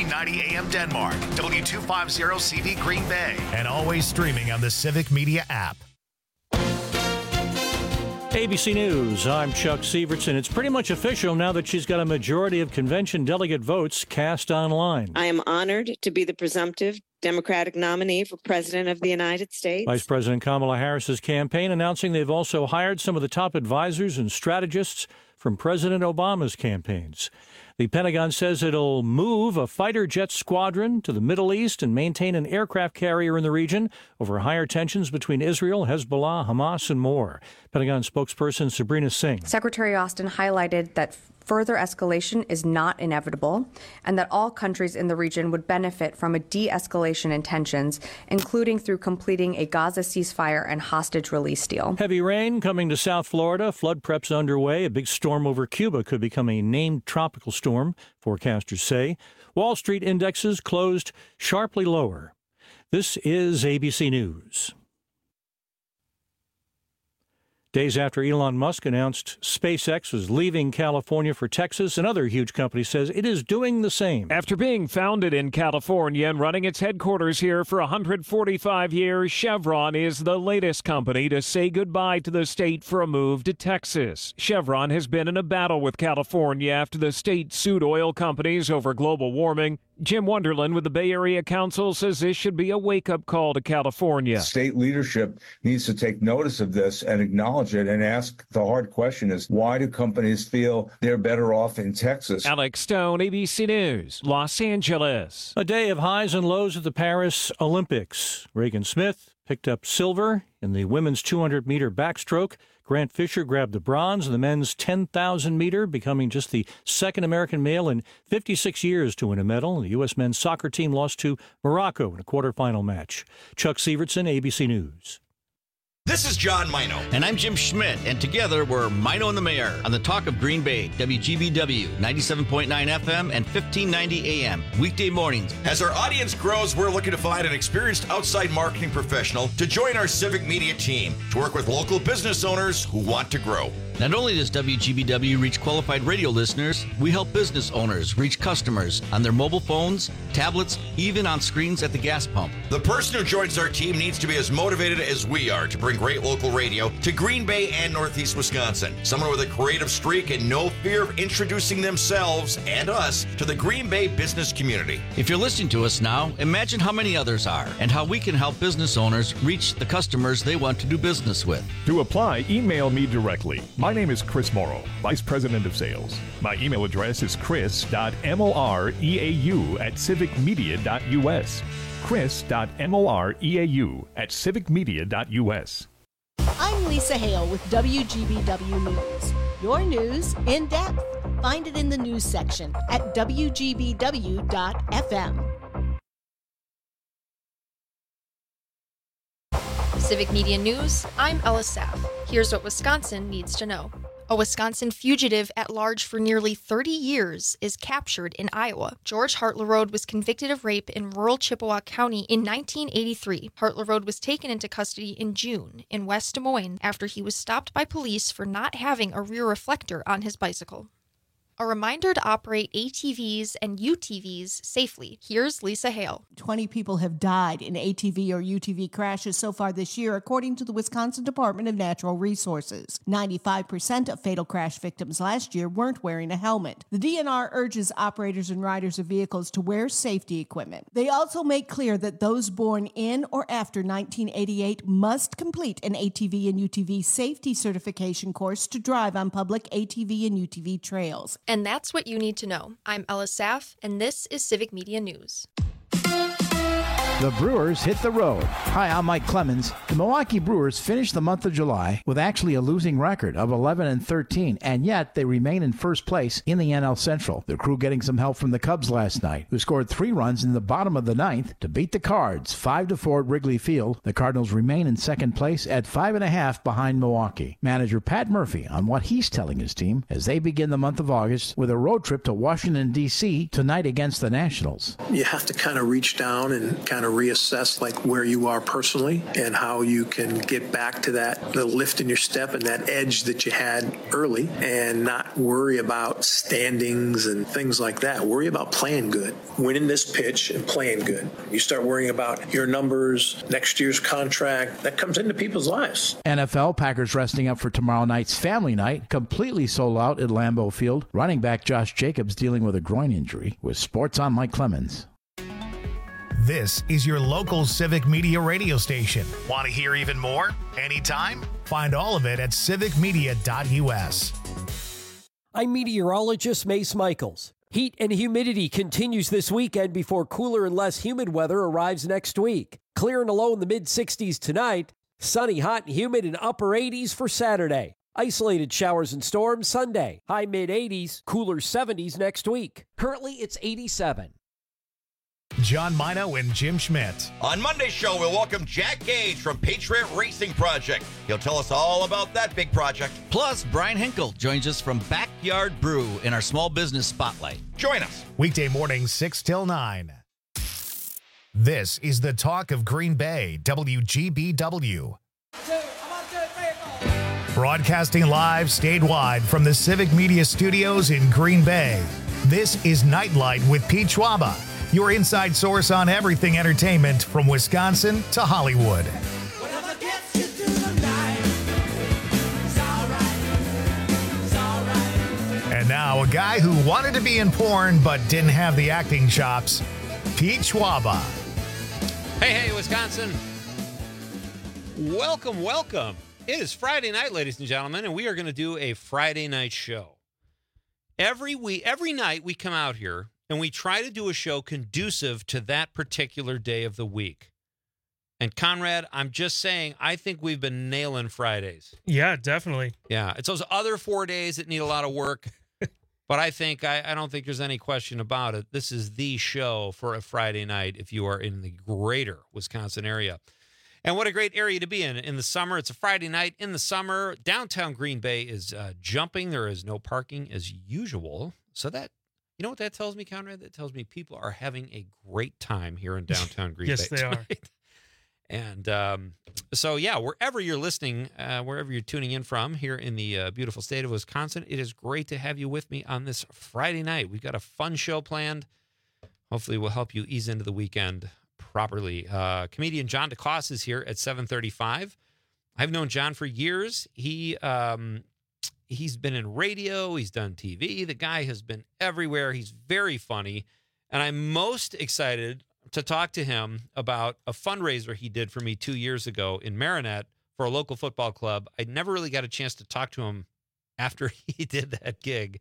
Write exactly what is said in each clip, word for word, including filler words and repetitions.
fifteen ninety A M Denmark, W two fifty C V Green Bay, and always streaming on the Civic Media app. A B C News, I'm Chuck Sievertson. It's pretty much official now that she's got a majority of convention delegate votes cast online. I am honored to be the presumptive Democratic nominee for President of the United States. Vice President Kamala Harris's campaign announcing they've also hired some of the top advisors and strategists from President Obama's campaigns. The Pentagon says it'll move a fighter jet squadron to the Middle East and maintain an aircraft carrier in the region over higher tensions between Israel, Hezbollah, Hamas, and more. Pentagon spokesperson Sabrina Singh. Secretary Austin highlighted that further escalation is not inevitable and that all countries in the region would benefit from a de-escalation in tensions, including through completing a Gaza ceasefire and hostage release deal. Heavy rain coming to South Florida. Flood prep's underway. A big storm over Cuba could become a named tropical storm, forecasters say. Wall Street indexes closed sharply lower. This is A B C News. Days after Elon Musk announced SpaceX was leaving California for Texas, another huge company says it is doing the same. After being founded in California and running its headquarters here for one hundred forty-five years, Chevron is the latest company to say goodbye to the state for a move to Texas. Chevron has been in a battle with California after the state sued oil companies over global warming. Jim Wonderland with the Bay Area Council says this should be a wake-up call to California. State leadership needs to take notice of this and acknowledge it and ask the hard question is, why do companies feel they're better off in Texas? Alex Stone, A B C News, Los Angeles. A day of highs and lows at the Paris Olympics. Regan Smith picked up silver in the women's two hundred meter backstroke. Grant Fisher grabbed the bronze in the men's ten thousand meter, becoming just the second American male in fifty-six years to win a medal. The U S men's soccer team lost to Morocco in a quarterfinal match. Chuck Sievertson, A B C News. This is John Mino. And I'm Jim Schmidt. And together we're Mino and the Mayor on the Talk of Green Bay, W G B W, ninety-seven point nine F M and fifteen ninety A M, weekday mornings. As our audience grows, we're looking to find an experienced outside marketing professional to join our civic media team to work with local business owners who want to grow. Not only does W G B W reach qualified radio listeners, we help business owners reach customers on their mobile phones, tablets, even on screens at the gas pump. The person who joins our team needs to be as motivated as we are to bring great local radio to Green Bay and Northeast Wisconsin. Someone with a creative streak and no fear of introducing themselves and us to the Green Bay business community. If you're listening to us now, imagine how many others are and how we can help business owners reach the customers they want to do business with. To apply, email me directly. My name is Chris Morrow, Vice President of Sales. My email address is chris dot moreau at civic media dot u s. chris dot moreau at civic media dot u s. I'm Lisa Hale with W G B W News. Your news in depth. Find it in the news section at w g b w dot f m. Civic Media News, I'm Ella Saff. Here's what Wisconsin needs to know. A Wisconsin fugitive at large for nearly thirty years is captured in Iowa. George Hartlerode was convicted of rape in rural Chippewa County in nineteen eighty-three. Hartlerode was taken into custody in June in West Des Moines after he was stopped by police for not having a rear reflector on his bicycle. A reminder to operate A T Vs and U T Vs safely. Here's Lisa Hale. twenty people have died in A T V or U T V crashes so far this year, according to the Wisconsin Department of Natural Resources. ninety-five percent of fatal crash victims last year weren't wearing a helmet. The D N R urges operators and riders of vehicles to wear safety equipment. They also make clear that those born in or after nineteen eighty-eight must complete an A T V and U T V safety certification course to drive on public A T V and U T V trails. And that's what you need to know. I'm Ella Saff, and this is Civic Media News. The Brewers hit the road. Hi, I'm Mike Clemens. The Milwaukee Brewers finished the month of July with actually a losing record of eleven and thirteen, and yet they remain in first place in the N L Central. The crew getting some help from the Cubs last night, who scored three runs in the bottom of the ninth to beat the Cards five to four at Wrigley Field. The Cardinals remain in second place at five and a half behind Milwaukee. Manager Pat Murphy on what he's telling his team as they begin the month of August with a road trip to Washington, D C tonight against the Nationals. You have to kind of reach down and kind of of reassess like where you are personally and how you can get back to that the lift in your step and that edge that you had early, and not worry about standings and things like that. Worry about playing good, winning this pitch and playing good. You start worrying about your numbers, next year's contract, that comes into people's lives. N F L, Packers resting up for tomorrow night's family night, completely sold out at Lambeau Field. Running back Josh Jacobs dealing with a groin injury. With Sports on, Mike Clemens. This is your local Civic Media radio station. Want to hear even more? Anytime? Find all of it at civic media dot u s. I'm meteorologist Mace Michaels. Heat and humidity continues this weekend before cooler and less humid weather arrives next week. Clear and a low in the mid sixties tonight. Sunny, hot, and humid in upper eighties for Saturday. Isolated showers and storms Sunday. High mid eighties, cooler seventies next week. Currently, it's eighty-seven. John Mino and Jim Schmidt. On Monday's show, we'll welcome Jack Gage from Patriot Racing Project. He'll tell us all about that big project. Plus, Brian Hinkle joins us from Backyard Brew in our small business spotlight. Join us. Weekday mornings, six till nine. This is the talk of Green Bay, W G B W. Broadcasting live statewide from the Civic Media Studios in Green Bay. This is Nightlight with Pete Schwaba, your inside source on everything entertainment from Wisconsin to Hollywood. And now, a guy who wanted to be in porn but didn't have the acting chops, Pete Schwaba. Hey, hey, Wisconsin. Welcome, welcome. It is Friday night, ladies and gentlemen, and we are going to do a Friday night show. Every week, every night we come out here and we try to do a show conducive to that particular day of the week. And Conrad, I'm just saying, I think we've been nailing Fridays. Yeah, definitely. Yeah, it's those other four days that need a lot of work. But I think, I, I don't think there's any question about it. This is the show for a Friday night if you are in the greater Wisconsin area. And what a great area to be in. In the summer, it's a Friday night. In the summer, downtown Green Bay is uh, jumping. There is no parking as usual. So that, you know what that tells me, Conrad? That tells me people are having a great time here in downtown Green yes, Bay. Yes, they tonight. are. And um, so, yeah, wherever you're listening, uh, wherever you're tuning in from here in the uh, beautiful state of Wisconsin, it is great to have you with me on this Friday night. We've got a fun show planned. Hopefully we'll help you ease into the weekend properly. Uh, comedian John DeCoste is here at seven thirty-five. I've known John for years. He um, he's been in radio. He's done T V. The guy has been everywhere. He's very funny. And I'm most excited to talk to him about a fundraiser he did for me two years ago in Marinette for a local football club. I never really got a chance to talk to him after he did that gig.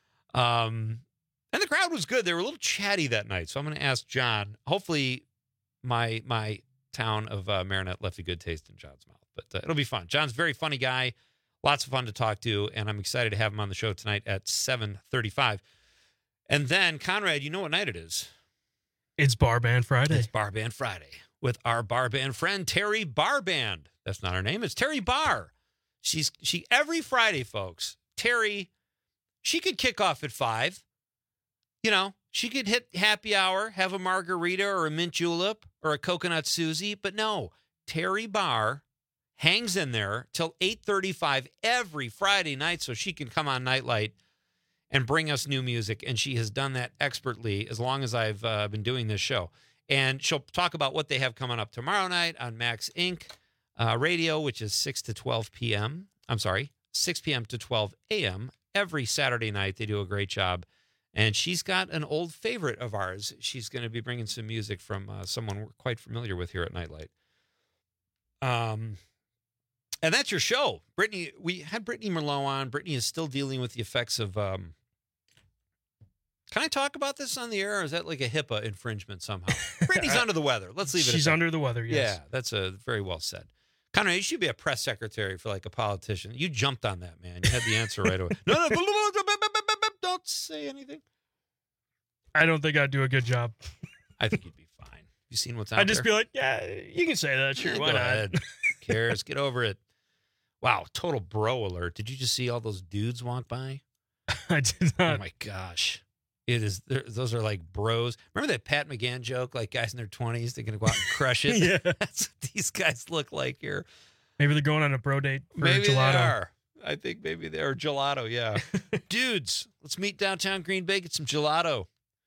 Um, and the crowd was good. They were a little chatty that night. So I'm going to ask John. Hopefully my my town of uh, Marinette left a good taste in John's mouth. But uh, it'll be fun. John's a very funny guy. Lots of fun to talk to. And I'm excited to have him on the show tonight at seven thirty-five. And then, Conrad, you know what night it is. It's Bar Band Friday. It's Bar Band Friday with our bar band friend, Terry Barband. That's not her name. It's Terry Barr. She's she every Friday, folks. Terry, she could kick off at five. You know, she could hit happy hour, have a margarita or a mint julep or a coconut Susie. But no, Terry Barr hangs in there till eight thirty-five every Friday night so she can come on Nightlight and bring us new music. And she has done that expertly as long as I've uh, been doing this show. And she'll talk about what they have coming up tomorrow night on Max Incorporated. Uh, radio, which is six to twelve p.m. I'm sorry, six p.m. to twelve a.m. every Saturday night. They do a great job. And she's got an old favorite of ours. She's going to be bringing some music from uh, someone we're quite familiar with here at Nightlight. Um, and that's your show. Brittany, we had Brittany Merlot on. Brittany is still dealing with the effects of... Um, Can I talk about this on the air, or is that like a HIPAA infringement somehow? Brittany's under the weather. Let's leave it at that. She's under the weather, yes. Yeah, that's a very well said. Conrad, you should be a press secretary for like a politician. You jumped on that, man. You had the answer right away. No, no, don't say anything. I don't think I'd do a good job. I think you'd be fine. You seen what's out I'd just there? be like, yeah, you can say that. Sure, Yeah, why go not? ahead. Who cares? Get over it. Wow, total bro alert. Did you just see all those dudes walk by? I did not. Oh, my gosh. It is. Those are like bros. Remember that Pat McGann joke? Like guys in their twenties, they're gonna go out and crush it. Yeah. That's what these guys look like here. Maybe they're going on a bro date for Maybe gelato. they are. I think maybe they are gelato. Yeah, dudes, let's meet downtown Green Bay, get some gelato.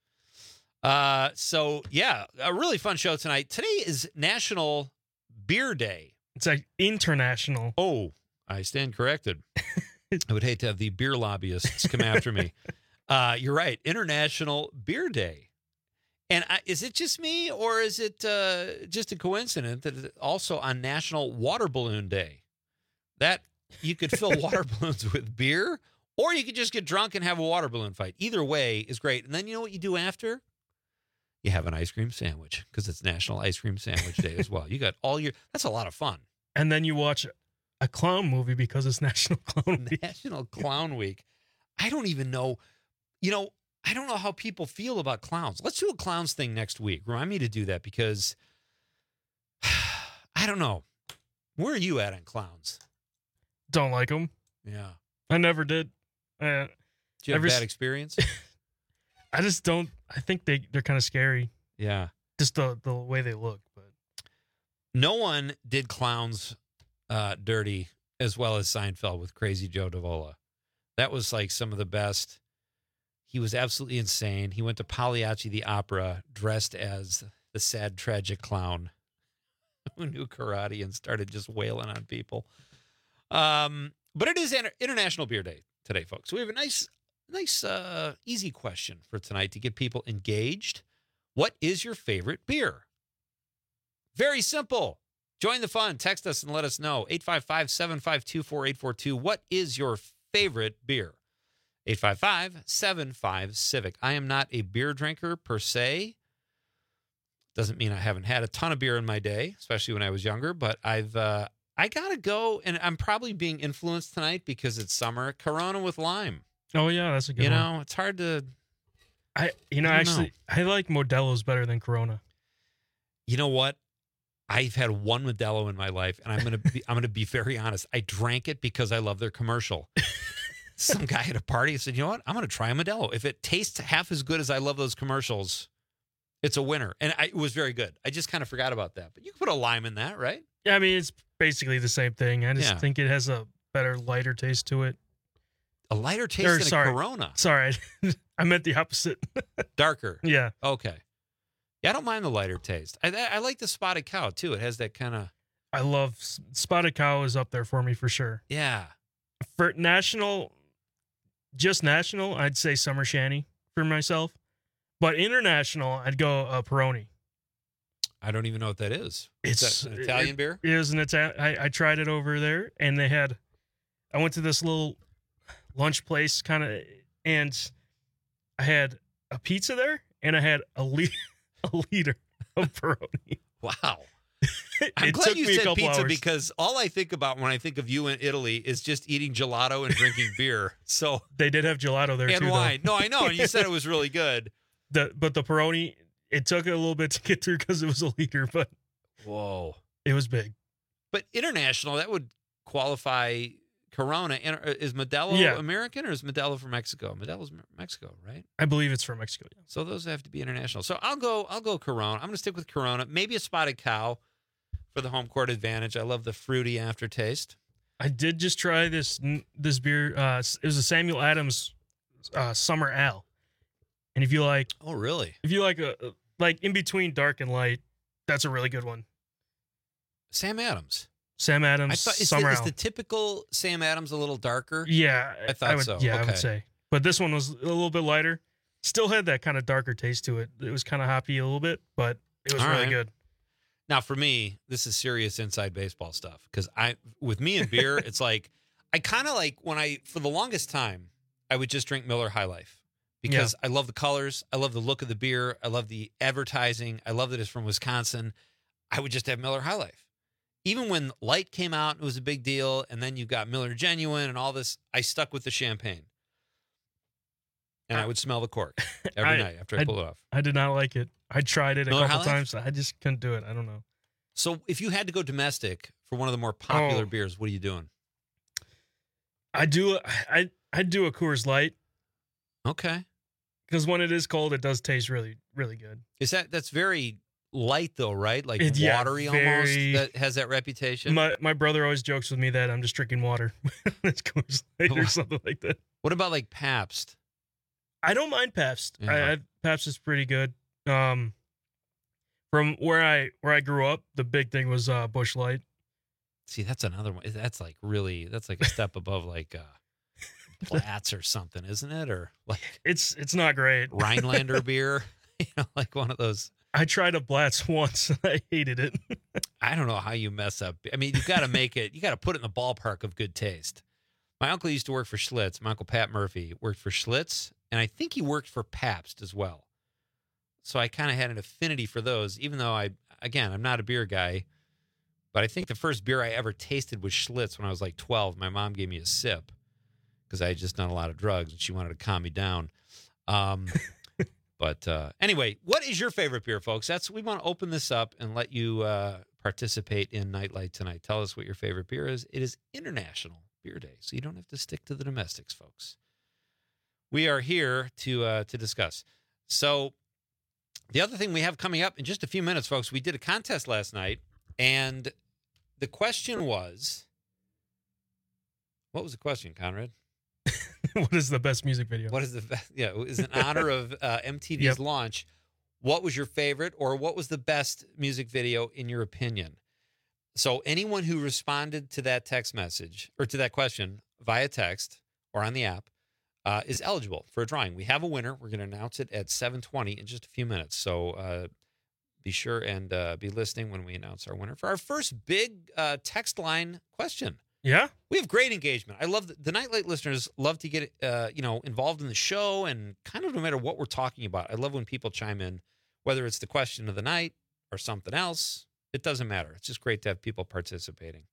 Uh, so yeah, a really fun show tonight. Today is National Beer Day. It's like international. Oh, I stand corrected. I would hate to have the beer lobbyists come after me. Uh, you're right. International Beer Day. And I, is it just me, or is it uh, just a coincidence that it's also on National Water Balloon Day? That you could fill water balloons with beer, or you could just get drunk and have a water balloon fight. Either way is great. And then you know what you do after? You have an ice cream sandwich, because it's National Ice Cream Sandwich Day as well. You got all your, that's a lot of fun. And then you watch a clown movie because it's National Clown Week. National Clown Week. I don't even know. You know, I don't know how people feel about clowns. Let's do a clowns thing next week. Remind me to do that, because I don't know. Where are you at on clowns? Don't like them. Yeah. I never did. Uh, Did you have every a bad s- experience? I just don't. I think they, they're kind of scary. Yeah. Just the, the way they look. But No one did clowns uh, dirty as well as Seinfeld with Crazy Joe Davola. That was like some of the best. He was absolutely insane. He went to Pagliacci the Opera dressed as the sad, tragic clown who knew karate and started just wailing on people. Um, but it is Inter- International Beer Day today, folks. So we have a nice, nice, uh, easy question for tonight to get people engaged. What is your favorite beer? Very simple. Join the fun. Text us and let us know. eight five five, seven five two, four eight four two. What is your favorite beer? eight five five, seven five, Civic. I am not a beer drinker per se. Doesn't mean I haven't had a ton of beer in my day, especially when I was younger, but I've, uh, I gotta go, and I'm probably being influenced tonight because it's summer. Corona with lime. oh yeah, that's a good You one. know, it's hard to, I you know I don't actually know. I like Modelo's better than Corona. you know what? I've had one Modelo in my life, and I'm gonna be, I'm gonna be very honest. I drank it because I love their commercial. Some guy at a party said, "You know what? I'm gonna try a Modelo. If it tastes half as good as I love those commercials, it's a winner." And I, it was very good. I just kind of forgot about that. But you can put a lime in that, right? Yeah, I mean it's basically the same thing. I just Yeah. think it has a better, lighter taste to it. A lighter taste Or, than sorry. a Corona. Sorry, I meant the opposite. Darker. Yeah. Okay. Yeah, I don't mind the lighter taste. I I, I like the Spotted Cow too. It has that kind of I love Spotted Cow is up there for me for sure. yeah. For national, just national, I'd say Summer Shanty for myself. But international, I'd go uh, Peroni. I don't even know what that is. It's Is that an Italian it, beer? It is an Italian. I, I tried it over there, and they had. I went to this little lunch place, kind of, and I had a pizza there, and I had a, le- a liter of Peroni. Wow. I'm It glad took you me a said couple pizza hours. because all I think about when I think of you in Italy is just eating gelato and drinking beer. So They did have gelato there and too. though. wine. No, I know. And you said it was really good. The but the Peroni, it took a little bit to get through because it was a liter, but Whoa. it was big. But international, that would qualify Corona. And, uh, Is Modelo Yeah. American or is Modelo from Mexico? Modelo's Me- Mexico, right? I believe it's from Mexico. Yeah. So those have to be international. So I'll go. I'll go Corona. I'm going to stick with Corona. Maybe a Spotted Cow for the home court advantage. I love the fruity aftertaste. I did just try this this beer. Uh, it was a Samuel Adams uh, Summer Ale, and if you like, Oh, really? if you like a like in between dark and light, that's a really good one. Sam Adams. Sam Adams I thought is Summer the, is Ale. the typical Sam Adams a little darker? Yeah, I thought would, so. Yeah, I Okay. would say. But this one was a little bit lighter. Still had that kind of darker taste to it. It was kind of hoppy a little bit, but it was All really right. good. Now, for me, this is serious inside baseball stuff because I, with me and beer, it's like I kind of like when I, for the longest time, I would just drink Miller High Life because I love the colors, I love the look of the beer, I love the advertising, I love that it's from Wisconsin. I would just have Miller High Life. Even when Light came out, it was a big deal, and then you got Miller Genuine and all this. I stuck with the champagne, and I would smell the cork every I- night after I, I- pull it off. I did not like it. I tried it a Miller couple High Life? times. I just couldn't do it. I don't know. So, if you had to go domestic for one of the more popular Oh. beers, what are you doing? I do. I I do a Coors Light Okay. Because when it is cold, it does taste really, really good. Is that that's very light though, right? Like It- yeah, watery very- almost. That has that reputation. My my brother always jokes with me that I'm just drinking water. It's Coors Light or something like that. What about like Pabst? I don't mind Pabst. Yeah. I, I, Pabst is pretty good. Um, from where I where I grew up, the big thing was uh, Busch Light. See, that's another one. That's like really. That's like a step above like uh, Platts or something, isn't it? Or like It's it's not great. Rhinelander beer. You know, like one of those. I tried a Blatz once and I hated it. I don't know how you mess up. I mean, you got to make it. You got to put it in the ballpark of good taste. My uncle used to work for Schlitz. My uncle Pat Murphy worked for Schlitz, and I think he worked for Pabst as well. So I kind of had an affinity for those, even though I, again, I'm not a beer guy. But I think the first beer I ever tasted was Schlitz when I was like twelve. My mom gave me a sip because I had just done a lot of drugs, and she wanted to calm me down. Um, but uh, anyway, what is your favorite beer, folks? That's we want to open this up and let you uh, participate in Nightlight tonight. Tell us what your favorite beer is. It is International Beer Day, so you don't have to stick to the domestics, folks. We are here to uh, to discuss. So the other thing we have coming up in just a few minutes, folks, we did a contest last night, and the question was, what was the question, Conrad? What is the best music video? What is the best? Yeah, it was in honor of uh, M T V's Yep. launch. What was your favorite, or what was the best music video in your opinion? So anyone who responded to that text message or to that question via text or on the app uh, is eligible for a drawing. We have a winner. We're going to announce it at seven twenty in just a few minutes. So uh, be sure and uh, be listening when we announce our winner for our first big uh, text line question. Yeah? We have great engagement. I love the, the Nightlight listeners love to get uh, you know involved in the show, and kind of no matter what we're talking about. I love when people chime in, whether it's the question of the night or something else. It doesn't matter. It's just great to have people participating.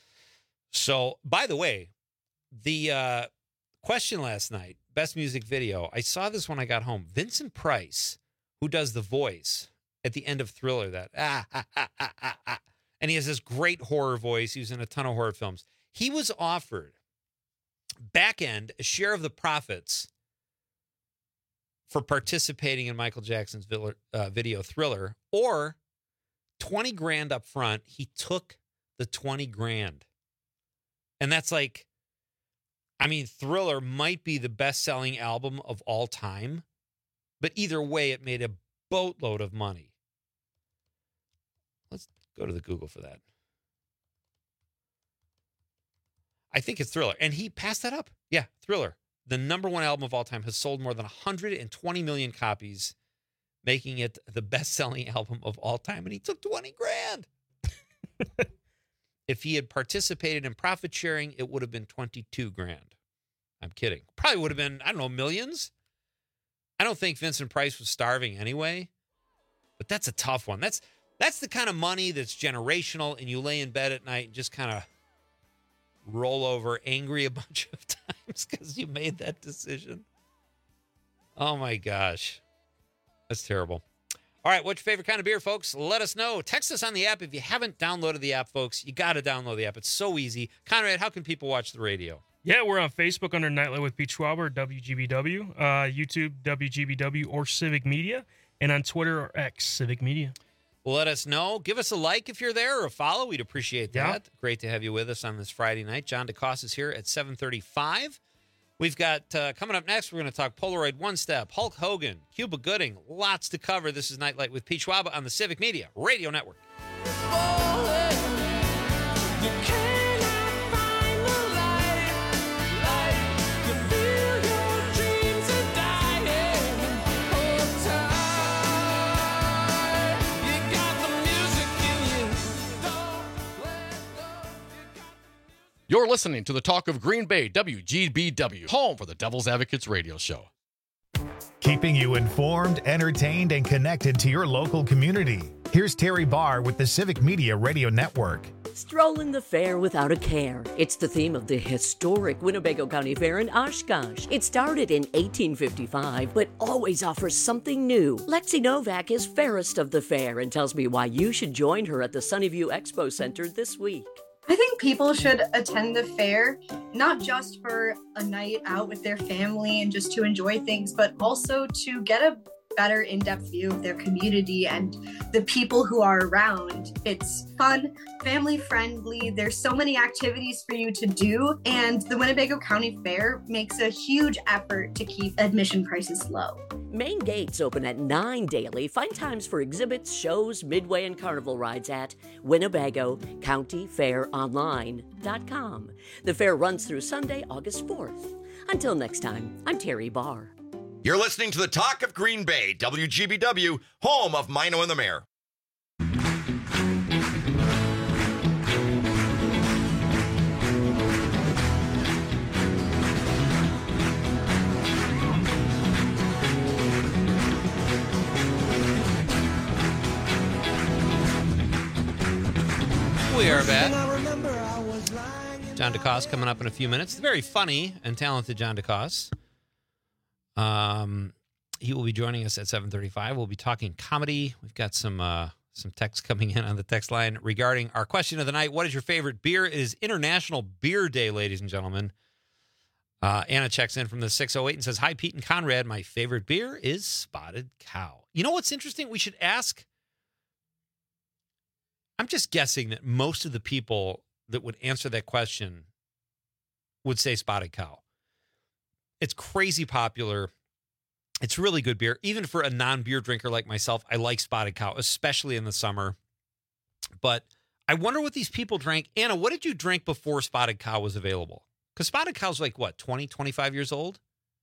So, by the way, the uh, question last night, best music video, I saw this when I got home. Vincent Price, who does the voice at the end of Thriller, that ah, ah, ah, ah, ah, ah. And he has this great horror voice. He was in a ton of horror films. He was offered back end a share of the profits for participating in Michael Jackson's uh, video Thriller, or twenty grand up front. He took the twenty grand. And that's like, I mean, Thriller might be the best-selling album of all time, but either way, it made a boatload of money. Let's go to the Google for that. I think it's Thriller. And he passed that up. Yeah, Thriller. The number one album of all time has sold more than one hundred twenty million copies, making it the best-selling album of all time. And he took twenty grand. If he had participated in profit sharing, it would have been twenty-two grand. I'm kidding. Probably would have been, I don't know, millions. I don't think Vincent Price was starving anyway. But that's a tough one. That's that's the kind of money that's generational, and you lay in bed at night and just kind of roll over angry a bunch of times because you made that decision. Oh my gosh. That's terrible. All right, what's your favorite kind of beer, folks? Let us know. Text us on the app. If you haven't downloaded the app, folks, you got to download the app. It's so easy. Conrad, how can people watch the radio? Yeah, we're on Facebook under Nightlight with Pete Schwab or W G B W, uh, YouTube, W G B W or Civic Media, and on Twitter or X, Civic Media. Let us know. Give us a like if you're there, or a follow. We'd appreciate that. Yeah. Great to have you with us on this Friday night. John DeCoste is here at seven thirty-five. We've got, uh, coming up next, we're going to talk Polaroid One Step, Hulk Hogan, Cuba Gooding. Lots to cover. This is Nightlight with Pete Schwab on the Civic Media Radio Network. You're listening to the Talk of Green Bay, W G B W, home for the Devil's Advocates radio show. Keeping you informed, entertained, and connected to your local community. Here's Terry Barr with the Civic Media Radio Network. Strolling the fair without a care. It's the theme of the historic Winnebago County Fair in Oshkosh. It started in eighteen fifty-five, but always offers something new. Lexi Novak is fairest of the fair and tells me why you should join her at the Sunnyview Expo Center this week. I think people should attend the fair, not just for a night out with their family and just to enjoy things, but also to get a better in-depth view of their community and the people who are around. It's fun, family-friendly. There's so many activities for you to do, and the Winnebago County Fair makes a huge effort to keep admission prices low. Main gates open at nine daily. Find times for exhibits, shows, midway, and carnival rides at Winnebago County Fair Online dot com. The fair runs through Sunday, August fourth. Until next time, I'm Terry Barr. You're listening to the Talk of Green Bay, W G B W, home of Mino and the Mayor. We are back. John DeCoste coming up in a few minutes. Very funny and talented John DeCoste. Um, he will be joining us at seven thirty-five. We'll be talking comedy. We've got some uh, some text coming in on the text line regarding our question of the night. What is your favorite beer? It is International Beer Day, ladies and gentlemen. Uh, Anna checks in from the six oh eight and says, hi, Pete and Conrad. My favorite beer is Spotted Cow. You know what's interesting? We should ask. I'm just guessing that most of the people that would answer that question would say Spotted Cow. It's crazy popular. It's really good beer. Even for a non-beer drinker like myself, I like Spotted Cow, especially in the summer. But I wonder what these people drank. Anna, what did you drink before Spotted Cow was available? Because Spotted Cow's like, what, twenty, twenty-five years old?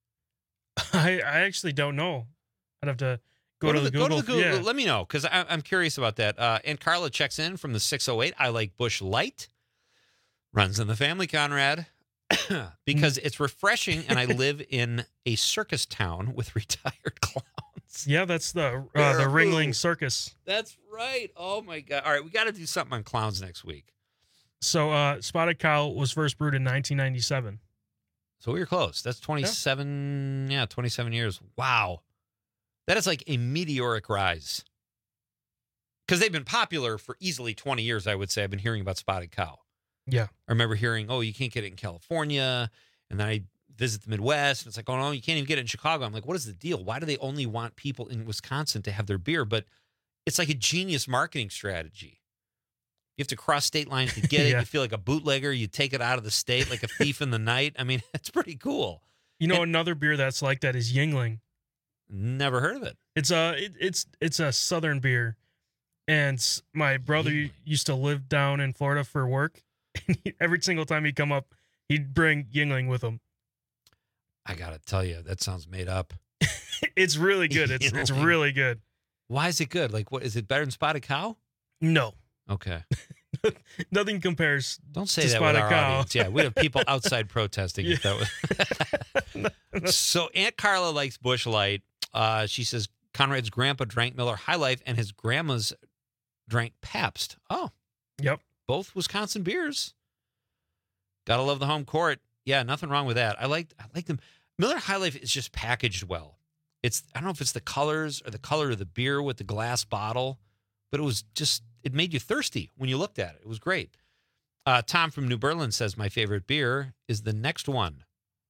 I, I actually don't know. I'd have to go, Go to, to the the, Google. go to the Google. Yeah. Let me know, because I'm curious about that. Uh, and Carla checks in from the six oh eight. I like Busch Light. Runs in the family, Conrad. Because it's refreshing, and I live in a circus town with retired clowns. Yeah, that's the uh, the Ringling Circus. That's right. Oh, my God. All right, we got to do something on clowns next week. So uh, Spotted Cow was first brewed in nineteen ninety-seven. So we were close. That's twenty-seven, yeah, yeah twenty-seven years. Wow. That is like a meteoric rise. Because they've been popular for easily twenty years, I would say. I've been hearing about Spotted Cow. Yeah. I remember hearing, oh, you can't get it in California. And then I visit the Midwest, and it's like, oh, no, you can't even get it in Chicago. I'm like, what is the deal? Why do they only want people in Wisconsin to have their beer? But it's like a genius marketing strategy. You have to cross state lines to get it. Yeah. You feel like a bootlegger. You take it out of the state like a thief in the night. I mean, it's pretty cool. You know, And- another beer that's like that is Yingling. Never heard of it. It's a it, it's it's a southern beer, and my brother used to live down in Florida for work. And he, every single time he'd come up, he'd bring Yingling with him. I gotta tell you, that sounds made up. It's really good. It's it's Yingling. really good. Why is it good? Like, what is it better than Spotted Cow? No, Okay. nothing compares. Don't say to that Spotted with our Cow. audience. Yeah, we have people outside protesting if that was. So Aunt Carla likes Busch Light. Uh, she says Conrad's grandpa drank Miller High Life and his grandma's drank Pabst. Oh, Yep. both Wisconsin beers. Gotta love the home court. Yeah, nothing wrong with that. I like I like them. Miller High Life is just packaged well. It's I don't know if it's the colors or the color of the beer with the glass bottle, but it was just it made you thirsty when you looked at it. It was great. Uh, Tom from New Berlin says my favorite beer is the next one.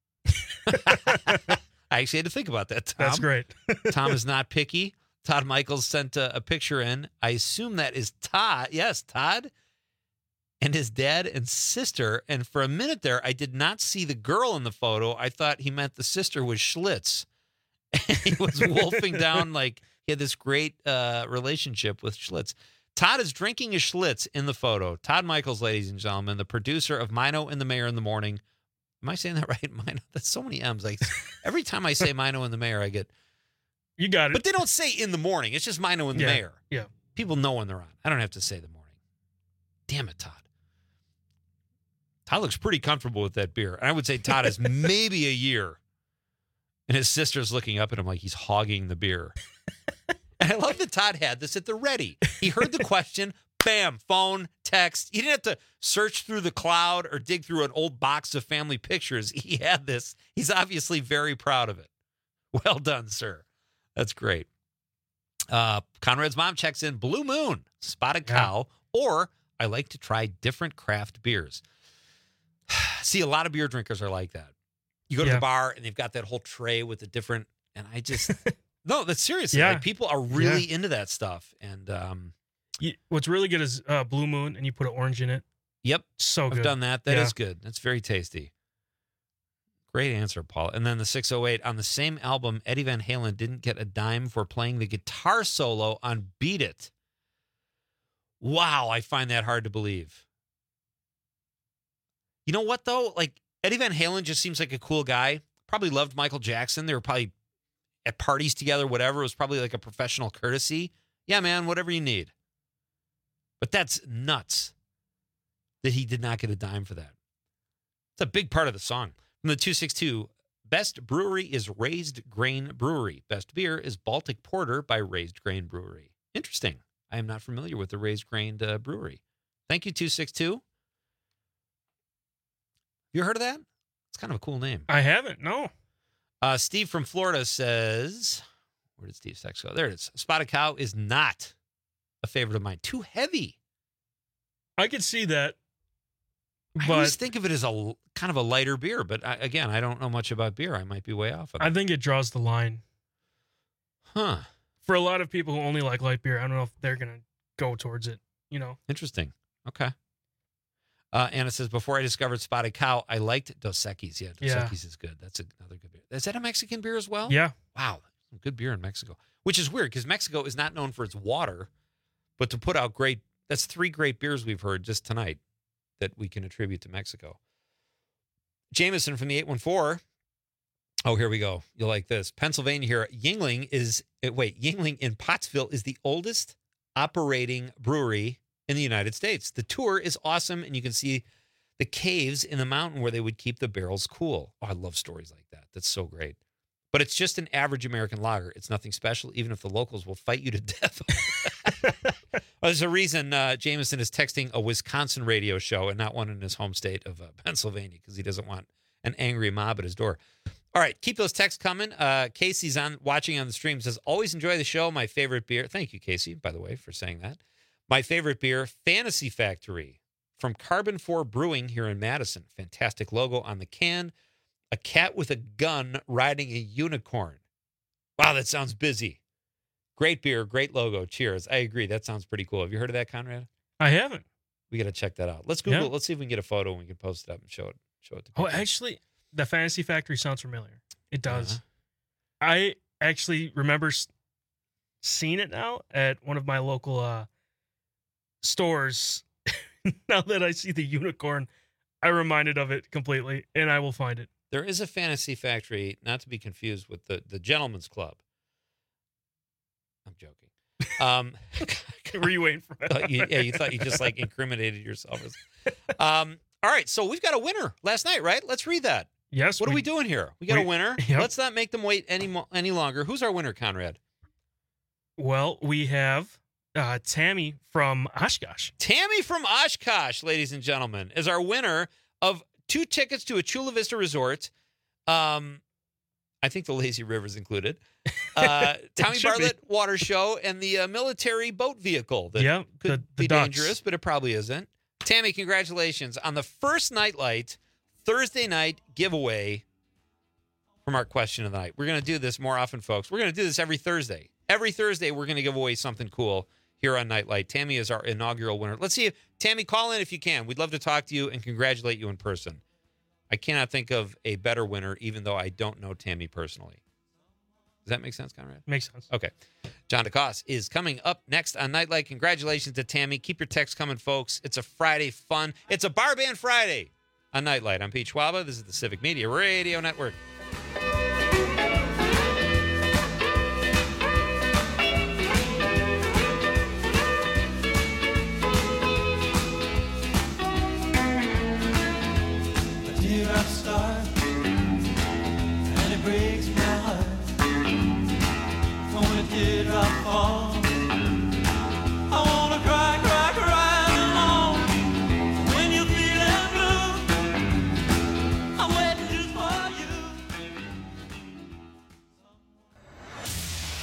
I actually had to think about that, Tom. That's great. Tom is not picky. Todd Michaels sent a, a picture in. I assume that is Todd. Yes, Todd and his dad and sister. And for a minute there, I did not see the girl in the photo. I thought he meant the sister was Schlitz. And he was wolfing down like he had this great uh, relationship with Schlitz. Todd is drinking a Schlitz in the photo. Todd Michaels, ladies and gentlemen, the producer of Mino and the Mayor in the Morning. Am I saying that right? Mino? That's so many M's. Like every time I say Mino and the Mayor, I get. You got it. But they don't say in the morning. It's just Mino and the Yeah, Mayor. yeah. People know when they're on. I don't have to say the morning. Damn it, Todd. Todd looks pretty comfortable with that beer. And I would say Todd is maybe a year. And his sister's looking up at him like he's hogging the beer. And I love that Todd had this at the ready. He heard the question, bam, phone, text. He didn't have to search through the cloud or dig through an old box of family pictures. He had this. He's obviously very proud of it. Well done, sir. That's great. Uh, Conrad's mom checks in Blue Moon, Spotted Cow, or I like to try different craft beers. See, a lot of beer drinkers are like that. You go to Yeah. the bar and they've got that whole tray with the different, and I just, no, that's seriously. Yeah. Like, people are really Yeah. into that stuff. And um, You, what's really good is uh, Blue Moon, and you put an orange in it. yep, So I've good. done that. That is Yeah. good. That's very tasty. Great answer, Paul. And then the six oh eight, on the same album, Eddie Van Halen didn't get a dime for playing the guitar solo on Beat It. Wow, I find that hard to believe. You know what, though? Like, Eddie Van Halen just seems like a cool guy. Probably loved Michael Jackson. They were probably at parties together, whatever. It was probably like a professional courtesy. Yeah, man, whatever you need. But that's nuts that he did not get a dime for that. It's a big part of the song. From the two six two, best brewery is Raised Grain Brewery. Best beer is Baltic Porter by Raised Grain Brewery. Interesting. I am not familiar with the Raised Grain uh, Brewery. Thank you, two six two. You heard of that? It's kind of a cool name. I haven't, no. Uh, Steve from Florida says, where did Steve's text go? There it is. Spotted Cow is not a favorite of mine. Too heavy. I could see that. I But always think of it as a kind of a lighter beer, but I, again, I don't know much about beer. I might be way off of it. I think it draws the line. Huh. For a lot of people who only like light beer, I don't know if they're going to go towards it, you know? Interesting. Okay. Uh, Anna says, before I discovered Spotted Cow, I liked Dos Equis. Yeah, Dos Yeah. Equis is good. That's another good beer. Is that a Mexican beer as well? Yeah. Wow. Some good beer in Mexico, which is weird because Mexico is not known for its water, but to put out great, that's three great beers we've heard just tonight that we can attribute to Mexico. Jameson from the eight one four. Oh, here we go. You'll like this. Pennsylvania here. Yingling is, uh, wait, Yingling in Pottsville is the oldest operating brewery in the United States. The tour is awesome, and you can see the caves in the mountain where they would keep the barrels cool. Oh, I love stories like that. That's so great. But it's just an average American lager. It's nothing special, even if the locals will fight you to death. Well, there's a reason uh, Jameson is texting a Wisconsin radio show and not one in his home state of uh, Pennsylvania, because he doesn't want an angry mob at his door. All right, keep those texts coming. Uh, Casey's on watching on the stream, says, always enjoy the show. My favorite beer. Thank you, Casey, by the way, for saying that. My favorite beer, Fantasy Factory from Carbon four Brewing here in Madison. Fantastic logo on the can. A cat with a gun riding a unicorn. Wow, that sounds busy. Great beer, great logo. Cheers. I agree. That sounds pretty cool. Have you heard of that, Conrad? I haven't. We got to check that out. Let's Google Yeah. it. Let's see if we can get a photo and we can post it up and show it. Show it to Oh, people. actually, the Fantasy Factory sounds familiar. It does. Uh-huh. I actually remember s- seeing it now at one of my local uh, stores. Now that I see the unicorn, I'm reminded of it completely, and I will find it. There is a Fantasy Factory, not to be confused with the, the Gentleman's Club. I'm joking. Um, Were you waiting for thought you, yeah, you thought you just like incriminated yourself. Um, all right, so we've got a winner last night, right? Let's read that. Yes. What we, are we doing here? We got we- a winner. Yep. Let's not make them wait any mo- any longer. Who's our winner, Conrad? Well, we have uh, Tammy from Oshkosh. Tammy from Oshkosh, ladies and gentlemen, is our winner of two tickets to a Chula Vista resort. Um, I think the Lazy River is included. Uh, Tommy should be. Bartlett Water Show and the uh, military boat vehicle that Yeah, could the- the be ducks. dangerous, but it probably isn't. Tammy, congratulations on the first Nightlight Thursday night giveaway from our question of the night. We're going to do this more often, folks. We're going to do this every Thursday. Every Thursday, we're going to give away something cool here on Nightlight. Tammy is our inaugural winner. Let's see if Tammy, call in if you can. We'd love to talk to you and congratulate you in person. I cannot think of a better winner, even though I don't know Tammy personally. Does that make sense, Conrad? Makes sense. Okay. John DeCoste is coming up next on Nightlight. Congratulations to Tammy. Keep your texts coming, folks. It's a Friday fun. It's a Bar Band Friday on Nightlight. I'm Pete Schwaba. This is the Civic Media Radio Network.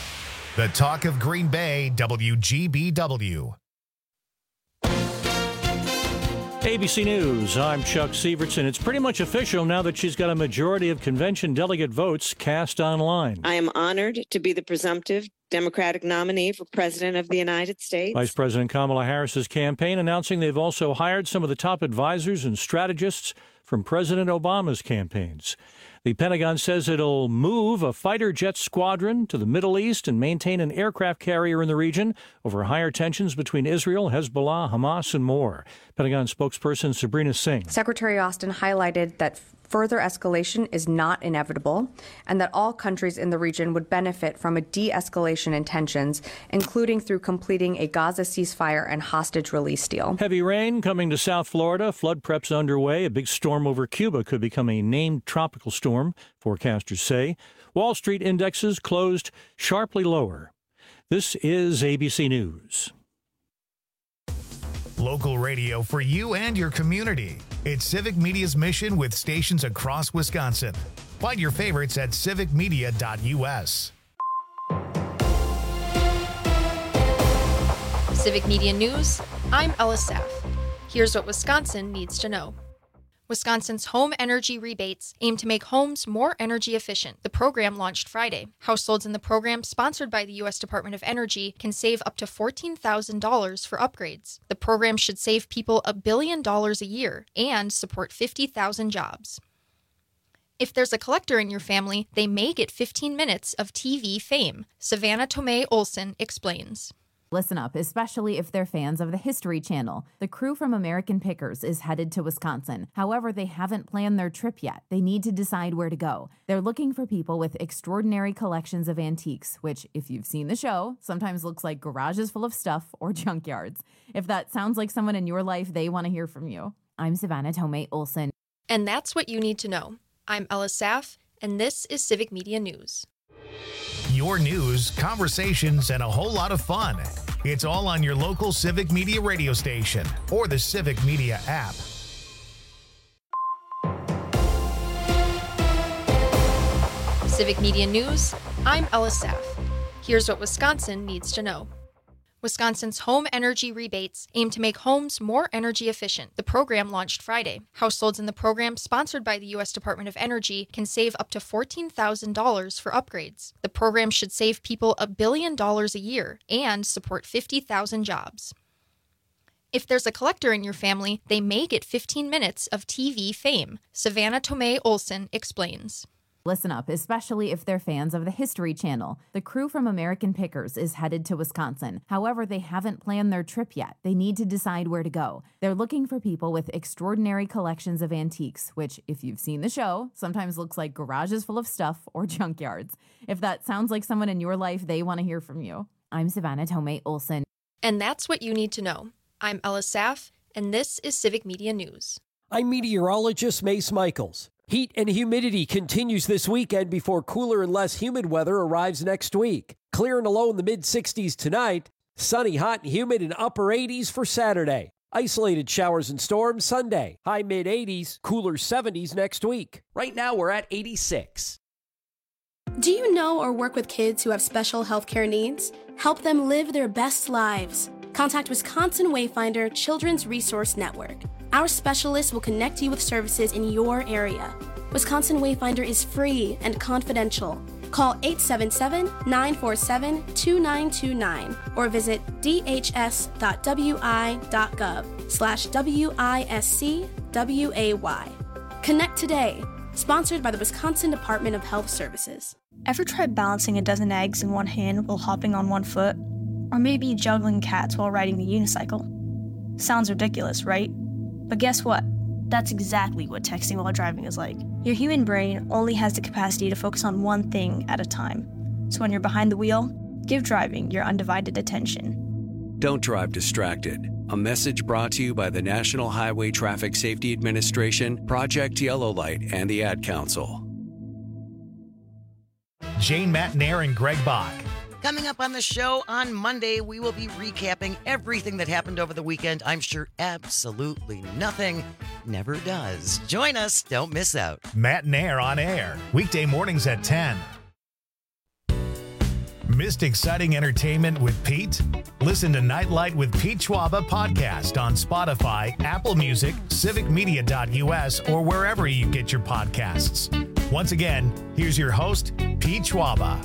The talk of Green Bay, W G B W. A B C News, I'm Chuck Sievertson. It's pretty much official now that she's got a majority of convention delegate votes cast online. I am honored to be the presumptive Democratic nominee for President of the United States. Vice President Kamala Harris's campaign announcing they've also hired some of the top advisors and strategists from President Obama's campaigns. The Pentagon says it'll move a fighter jet squadron to the Middle East and maintain an aircraft carrier in the region over higher tensions between Israel, Hezbollah, Hamas, and more. Pentagon spokesperson Sabrina Singh. Secretary Austin highlighted that further escalation is not inevitable and that all countries in the region would benefit from a de-escalation in tensions, including through completing a Gaza ceasefire and hostage release deal. Heavy rain coming to South Florida. Flood prep's underway. A big storm over Cuba could become a named tropical storm, forecasters say. Wall Street indexes closed sharply lower. This is A B C News. Local radio for you and your community. It's Civic Media's mission with stations across Wisconsin. Find your favorites at civic media dot u s. Civic Media News, I'm Ella Saff. Here's what Wisconsin needs to know. Wisconsin's home energy rebates aim to make homes more energy efficient. The program launched Friday. Households in the program, sponsored by the U S Department of Energy, can save up to fourteen thousand dollars for upgrades. The program should save people a billion dollars a year and support fifty thousand jobs. If there's a collector in your family, they may get fifteen minutes of T V fame. Savannah Tomei Olson explains. Listen up, especially if they're fans of the History Channel. The crew from American Pickers is headed to Wisconsin. However, they haven't planned their trip yet. They need to decide where to go. They're looking for people with extraordinary collections of antiques, which, if you've seen the show, sometimes looks like garages full of stuff or junkyards. If that sounds like someone in your life, they want to hear from you. I'm Savannah Tomei Olson. And that's what you need to know. I'm Ella Saff, and this is Civic Media News. Your news, conversations, and a whole lot of fun. It's all on your local Civic Media radio station or the Civic Media app. Civic Media News, I'm Ella Saff. Here's what Wisconsin needs to know. Wisconsin's home energy rebates aim to make homes more energy efficient. The program launched Friday. Households in the program, sponsored by the U S Department of Energy, can save up to fourteen thousand dollars for upgrades. The program should save people a billion dollars a year and support fifty thousand jobs. If there's a collector in your family, they may get fifteen minutes of T V fame. Savannah Tomei Olson explains. Listen up, especially if they're fans of the History Channel. The crew from American Pickers is headed to Wisconsin. However, they haven't planned their trip yet. They need to decide where to go. They're looking for people with extraordinary collections of antiques, which, if you've seen the show, sometimes looks like garages full of stuff or junkyards. If that sounds like someone in your life, they want to hear from you. I'm Savannah Tomei Olson. And that's what you need to know. I'm Ella Saff, and this is Civic Media News. I'm meteorologist Mace Michaels. Heat and humidity continues this weekend before cooler and less humid weather arrives next week. Clear and low in the mid sixties tonight. Sunny, hot, and humid in upper eighties for Saturday. Isolated showers and storms Sunday. High mid eighties, cooler seventies next week. Right now we're at eighty-six. Do you know or work with kids who have special healthcare needs? Help them live their best lives. Contact Wisconsin Wayfinder Children's Resource Network. Our specialists will connect you with services in your area. Wisconsin Wayfinder is free and confidential. Call eight seven seven, nine four seven, two nine two nine or visit d h s dot w i dot gov slash W I S C W A Y. Connect today. Sponsored by the Wisconsin Department of Health Services. Ever tried balancing a dozen eggs in one hand while hopping on one foot? Or maybe juggling cats while riding a unicycle? Sounds ridiculous, right? But guess what? That's exactly what texting while driving is like. Your human brain only has the capacity to focus on one thing at a time. So when you're behind the wheel, give driving your undivided attention. Don't drive distracted. A message brought to you by the National Highway Traffic Safety Administration, Project Yellow Light, and the Ad Council. Jane Matnair and Greg Bach. Coming up on the show on Monday, we will be recapping everything that happened over the weekend. I'm sure absolutely nothing never does. Join us. Don't miss out. Matnair on air. Weekday mornings at ten. Missed exciting entertainment with Pete? Listen Listen to Nightlight with Pete Schwaba podcast on Spotify, Apple Music, civic media dot U S, or wherever you get your podcasts. Once again, here's your host, Pete Schwaba.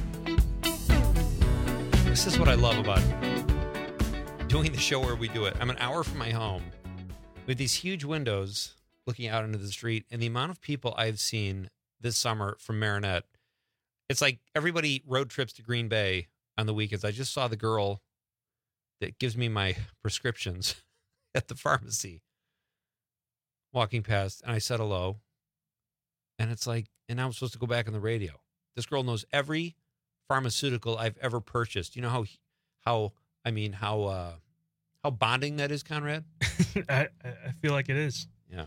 This is what I love about doing the show where we do it. I'm an hour from my home with these huge windows looking out into the street, and the amount of people I've seen this summer from Marinette, it's like everybody road trips to Green Bay on the weekends. I just saw the girl that gives me my prescriptions at the pharmacy walking past, and I said hello, and it's like, and now I'm supposed to go back on the radio. This girl knows every pharmaceutical I've ever purchased. You know how, how I mean, how uh, how bonding that is, Conrad? I, I feel like it is. Yeah.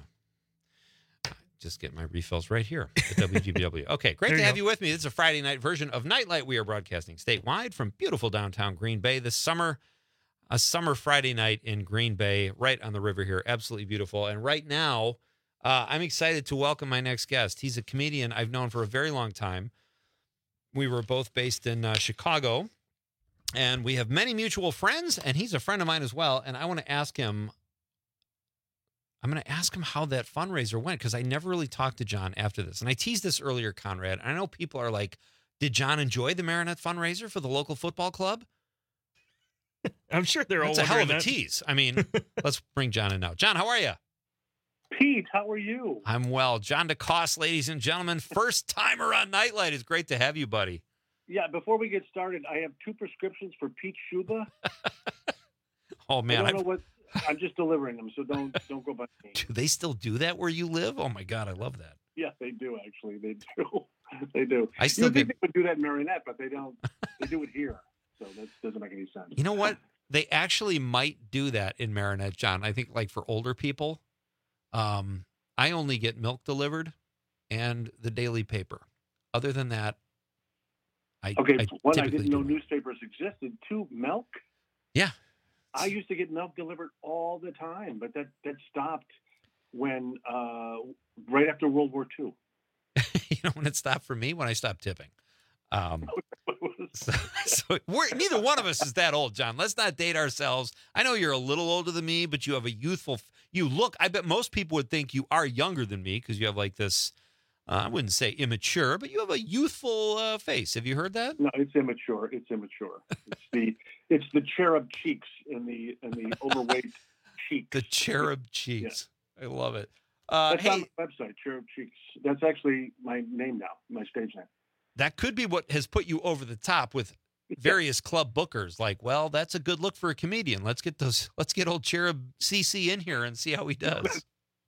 Just get my refills right here at W G B W. Okay, great There to you have go. you with me. This is a Friday night version of Nightlight. We are broadcasting statewide from beautiful downtown Green Bay this summer. A summer Friday night in Green Bay, right on the river here. Absolutely beautiful. And right now, uh, I'm excited to welcome my next guest. He's a comedian I've known for a very long time. We were both based in uh, Chicago, and we have many mutual friends, and he's a friend of mine as well. And I want to ask him, I'm going to ask him how that fundraiser went, because I never really talked to John after this. And I teased this earlier, Conrad. I know people are like, did John enjoy the Marinette fundraiser for the local football club? I'm sure they're all That's a hell of a wondering that. tease. I mean, let's bring John in now. John, how are you? Pete, how are you? I'm well. John DeCoste, ladies and gentlemen, first timer on Nightlight. It's great to have you, buddy. Yeah, before we get started, I have two prescriptions for Pete Schuba. Oh, man. I don't I've- know what I'm just delivering them, so don't don't go by me. Do they still do that where you live? Oh, my God. I love that. Yeah, they do actually. They do. They do. I still you think get- they would do that in Marinette, but they don't. They do it here, so that doesn't make any sense. You know what? They actually might do that in Marinette, John. I think like for older people, um, I only get milk delivered and the daily paper. Other than that, I Okay, I for one, I typically didn't know do- newspapers existed. Two, milk. Yeah. I used to get milk delivered all the time, but that that stopped when uh, right after World War Two. You know when it stopped for me? When I stopped tipping. Um, so, so we're, neither one of us is that old, John. Let's not date ourselves. I know you're a little older than me, but you have a youthful. You look. I bet most people would think you are younger than me because you have like this. Uh, I wouldn't say immature, but you have a youthful uh, face. Have you heard that? No, it's immature. It's immature. It's the it's the cherub cheeks and the and the overweight cheeks. The cherub cheeks. I love it. Uh, That's hey, on my website, Cherub Cheeks. That's actually my name now, my stage name. that could be what has put you over the top with various club bookers. Like, well, that's a good look for a comedian. Let's get those. Let's get old Cherub C C in here and see how he does.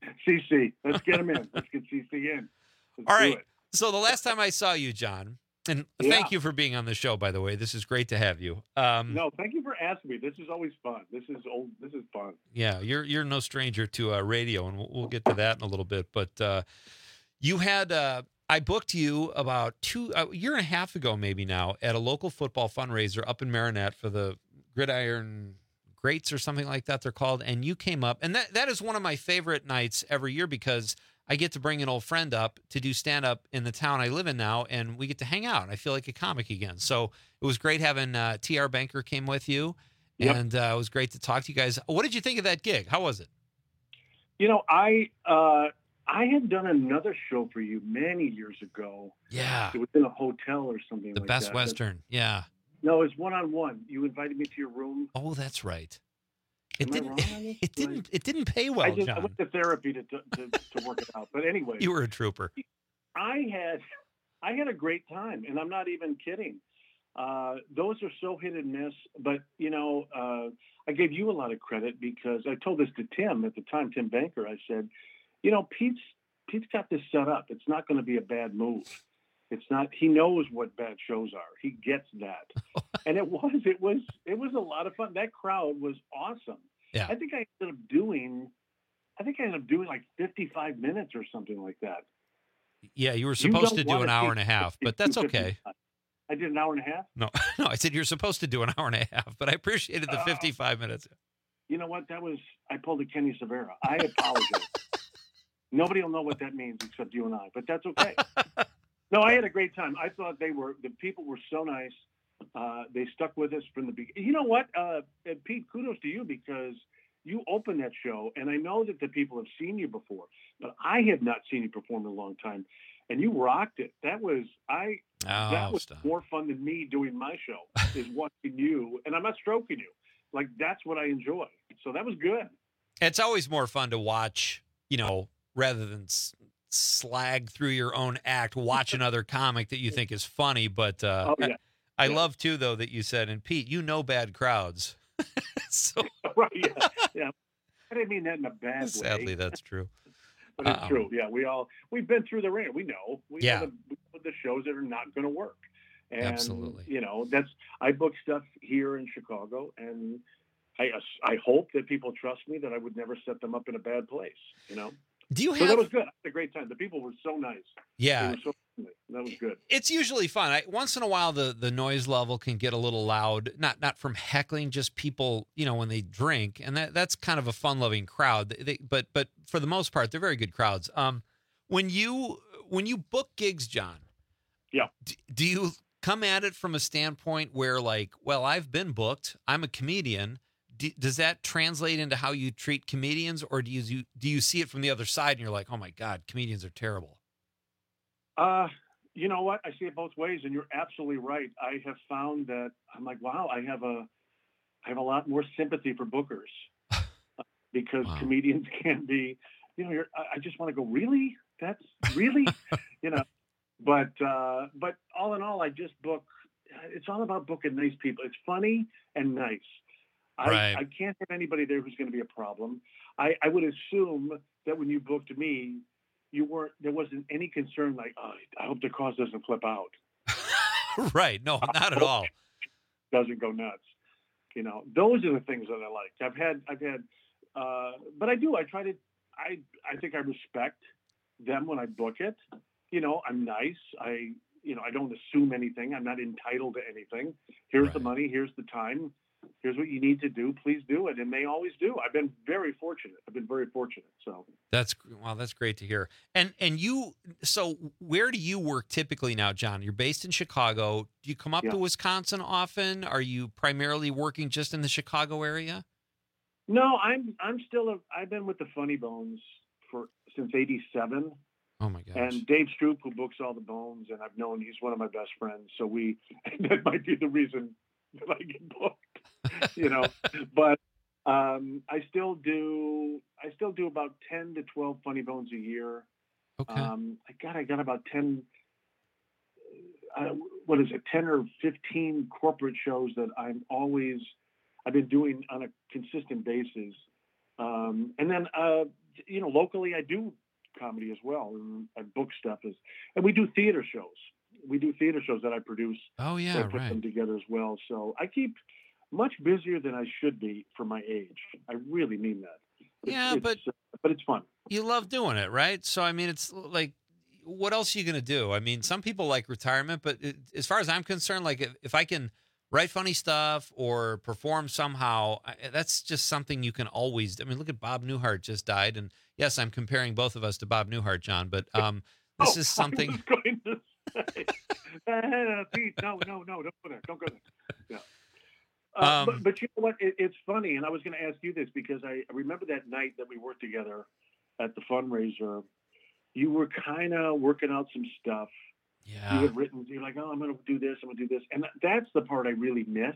C C, let's get him in. Let's get C C in. Let's All do right. it. So the last time I saw you, John, and Yeah. thank you for being on the show, by the way. This is great to have you. Um, No, thank you for asking me. This is always fun. This is old. This is fun. Yeah, you're you're no stranger to uh, radio, and we'll, we'll get to that in a little bit. But uh, you had uh, I booked you about two a year and a half ago, maybe now, at a local football fundraiser up in Marinette for the Gridiron Greats or something like that they're called, and you came up, and that that is one of my favorite nights every year because I get to bring an old friend up to do stand up in the town I live in now, and we get to hang out. And I feel like a comic again. So it was great having uh, T R Banker came with you. Yep. And uh, it was great to talk to you guys. What did you think of that gig? How was it? You know, I uh, I had done another show for you many years ago. Yeah. It was in a hotel or something The like Best that. Western. Yeah. No, it was one on one. You invited me to your room. Oh, that's right. It Am I didn't. wrong on this? It didn't. It didn't pay well, I, just, I John. went to therapy to, to, to, to work it out. But anyway, You were a trooper. I had I had a great time, and I'm not even kidding. Uh, those are so hit and miss. But you know, uh, I gave you a lot of credit because I told this to Tim at the time, Tim Banker. I said, you know, Pete's Pete's got this set up. It's not going to be a bad move. It's not. He knows what bad shows are. He gets that, and it was. It was. It was a lot of fun. That crowd was awesome. Yeah. I think I ended up doing. I think I ended up doing like fifty-five minutes or something like that. Yeah, you were You supposed don't to do wanna an hour see and a half, but that's fifty, okay. I did an hour and a half. No, no, I said you're supposed to do an hour and a half, but I appreciated the Oh. fifty-five minutes. You know what? That was. I pulled a Kenny Severa. I apologize. Nobody will know what that means except you and I, but that's okay. No, I had a great time. I thought they were. The people were so nice. Uh, they stuck with us from the beginning. You know what, uh, and Pete, kudos to you because you opened that show, and I know that the people have seen you before, but I had not seen you perform in a long time, and you rocked it. That was I. Oh, that was stop. more fun than me doing my show. Is watching you, and I'm not stroking you. Like that's what I enjoy. So that was good. It's always more fun to watch, you know, rather than s- slag through your own act. Watch another comic that you think is funny, but uh, Oh, yeah. I, I Yeah. love too though that you said, and Pete, you know, bad crowds. so right. Yeah. Yeah. I didn't mean that in a bad way. sadly, that's true. But it's Uh-oh. true. Yeah, we all we've been through the ringer. We know. We Yeah. know the, we know the shows that are not going to work. And, Absolutely. You know, that's I book stuff here in Chicago, and I I hope that people trust me that I would never set them up in a bad place. You know. Do you So have? that was good. I had a great time. The people were so nice. Yeah. They were so friendly. That was good. It's usually fun. I, once in a while, the the noise level can get a little loud. Not not from heckling, just people, you know, when they drink, and that that's kind of a fun loving crowd. They, they, but but for the most part, they're very good crowds. Um, when you when you book gigs, John, yeah, do, do you come at it from a standpoint where like, well, I've been booked. I'm a comedian. Do, does that translate into how you treat comedians, or do you do you see it from the other side and you're like, oh my God, comedians are terrible? Uh, you know what? I see it both ways, and you're absolutely right. I have found that I'm like, wow, I have a, I have a lot more sympathy for bookers uh, because Wow. comedians can be, you know, you're, I I just want to go, really? That's really, you know, but, uh, but all in all, I just book, it's all about booking nice people. It's funny and nice. I, Right. I can't have anybody there who's going to be a problem. I, I would assume that when you booked me, you weren't, there wasn't any concern like, oh, I hope the cause doesn't flip out. Right. No, not at all. Doesn't go nuts. You know, those are the things that I like. I've had, I've had, uh, but I do, I try to, I, I think I respect them when I book it. You know, I'm nice. I, you know, I don't assume anything. I'm not entitled to anything. Here's Right. the money. Here's the time. Here's what you need to do. Please do it. And they always do. I've been very fortunate. I've been very fortunate. So That's wow, that's great to hear. And and you, so where do you work typically now, John? You're based in Chicago. Do you come up Yeah. to Wisconsin often? Are you primarily working just in the Chicago area? no, I'm, I'm still, a, I've been with the Funny Bones for, since eighty-seven. Oh my gosh. And Dave Stroop, who books all the bones, and I've known he's one of my best friends. So we, that might be the reason that I get booked, you know. But um, I still do, I still do about ten to twelve Funny Bones a year. Okay. Um, I got, I got about ten. Uh, what is it? Ten or fifteen corporate shows that I'm always, I've been doing on a consistent basis. Um, and then, uh, you know, locally I do comedy as well, and I book stuff as, and we do theater shows. We do theater shows that I produce. Oh yeah, so I put right. them together as well. So I keep much busier than I should be for my age. I really mean that. It's, Yeah, it's, but uh, but it's fun. You love doing it, right? So I mean, it's like, what else are you gonna do? I mean, some people like retirement, but it, as far as I'm concerned, like if, if I can write funny stuff or perform somehow, I, that's just something you can always. I mean, look at Bob Newhart just died, and yes, I'm comparing both of us to Bob Newhart, John, but um, this Oh, is something. I was going to say, uh, Pete, no, no, no, don't go there. Don't go there. Yeah. Uh, Um, but, but you know what? It, it's funny, and I was going to ask you this because I, I remember that night that we worked together at the fundraiser. You were kind of working out some stuff. Yeah. You had written, you're like, oh, I'm going to do this, I'm going to do this. And that's the part I really miss.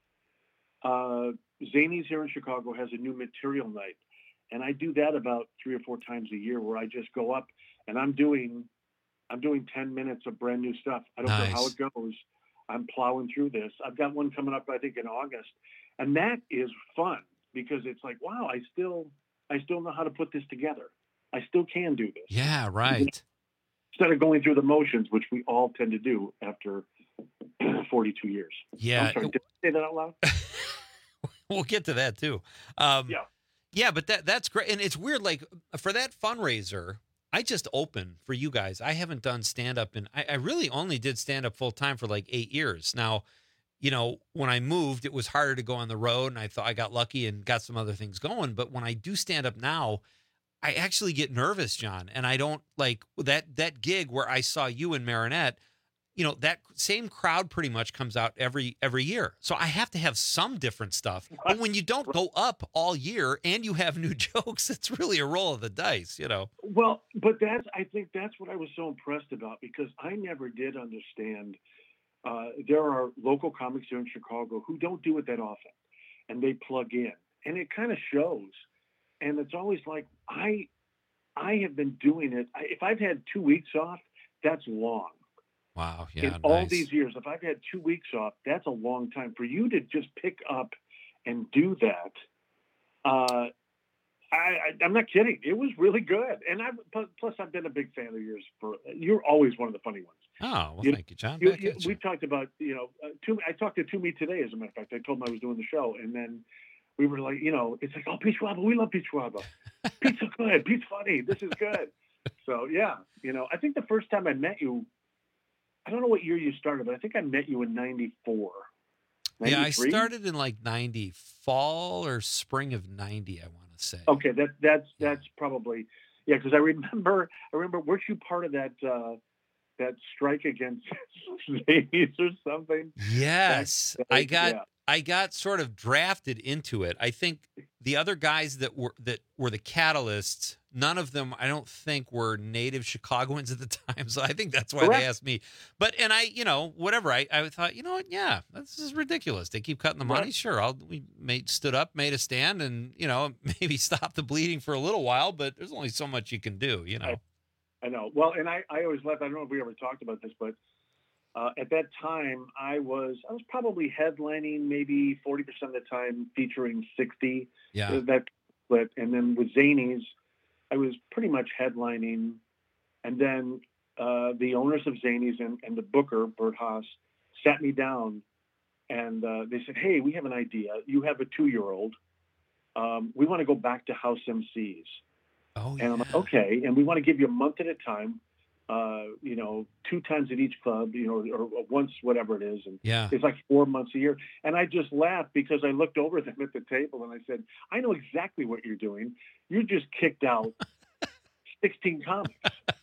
Uh, Zanies here in Chicago has a new material night. And I do that about three or four times a year where I just go up and I'm doing, I'm doing ten minutes of brand new stuff. I don't Nice. care how it goes. I'm plowing through this. I've got one coming up, I think, in August. And that is fun because it's like, wow, I still, I still know how to put this together. I still can do this. Yeah, right. Instead of going through the motions, which we all tend to do after forty-two years. Yeah. I'm sorry, did I say that out loud? We'll get to that too. Um, Yeah. Yeah, but that that's great. And it's weird, like for that fundraiser, I just opened for you guys. I haven't done stand up in, I, I really only did stand up full time for like eight years. Now, you know, when I moved, it was harder to go on the road and I thought I got lucky and got some other things going. But when I do stand up now, I actually get nervous, John. And I don't like that, that gig where I saw you and Marinette. you know, that same crowd pretty much comes out every every year. So I have to have some different stuff. But when you don't go up all year and you have new jokes, it's really a roll of the dice, you know. Well, but that's I think that's what I was so impressed about, because I never did understand. Uh, there are local comics here in Chicago who don't do it that often, and they plug in, and it kind of shows. And it's always like, I I have been doing it. I, if I've had two weeks off, that's long. Wow. Yeah. In nice. all these years, if I've had two weeks off, that's a long time. For you to just pick up and do that, uh, I, I, I'm not kidding. It was really good. And I plus I've been a big fan of yours. For you're always one of the funny ones. Oh, well, you, thank you, John. You, Back you, at you. we talked about, you know, uh, Toomey, I talked to Toomey today, as a matter of fact. I told him I was doing the show, and then we were like, you know, it's like, oh, Peach Wabba, we love Peach Wabba. Pete's so good. Pete's funny. This is good. So, yeah, you know, I think the first time I met you, I don't know what year you started, but I think I met you in ninety-four. Yeah, I started in like ninety, fall or spring of ninety, I want to say. Okay, that that's that's probably, yeah, because I remember, I remember, weren't you part of that uh, that strike against Zanies or something? Yes, that, I got yeah. I got sort of drafted into it. I think the other guys that were that were the catalysts, none of them, I don't think, were native Chicagoans at the time. So I think that's why Correct. they asked me. But and I, you know, whatever. I, I thought, you know what? Yeah, this is ridiculous. They keep cutting the money. Right. Sure, I'll we made stood up, made a stand, and you know, maybe stop the bleeding for a little while. But there's only so much you can do, you know. I, I know. Well, and I, I always left. I don't know if we ever talked about this, but uh, at that time, I was I was probably headlining maybe forty percent of the time, featuring sixty. Yeah. Uh, that split, and then with Zanies, I was pretty much headlining, and then uh, the owners of Zanies and, and the booker, Bert Haas, sat me down, and uh, they said, "Hey, we have an idea. You have a two-year-old. Um, we want to go back to house M Cs." Oh, and I'm like, "Okay," and we want to give you a month at a time. Uh, you know, two times at each club, you know, or, or once, whatever it is. And Yeah. it's like four months a year. And I just laughed because I looked over at them at the table and I said, I know exactly what you're doing. You just kicked out sixteen comics.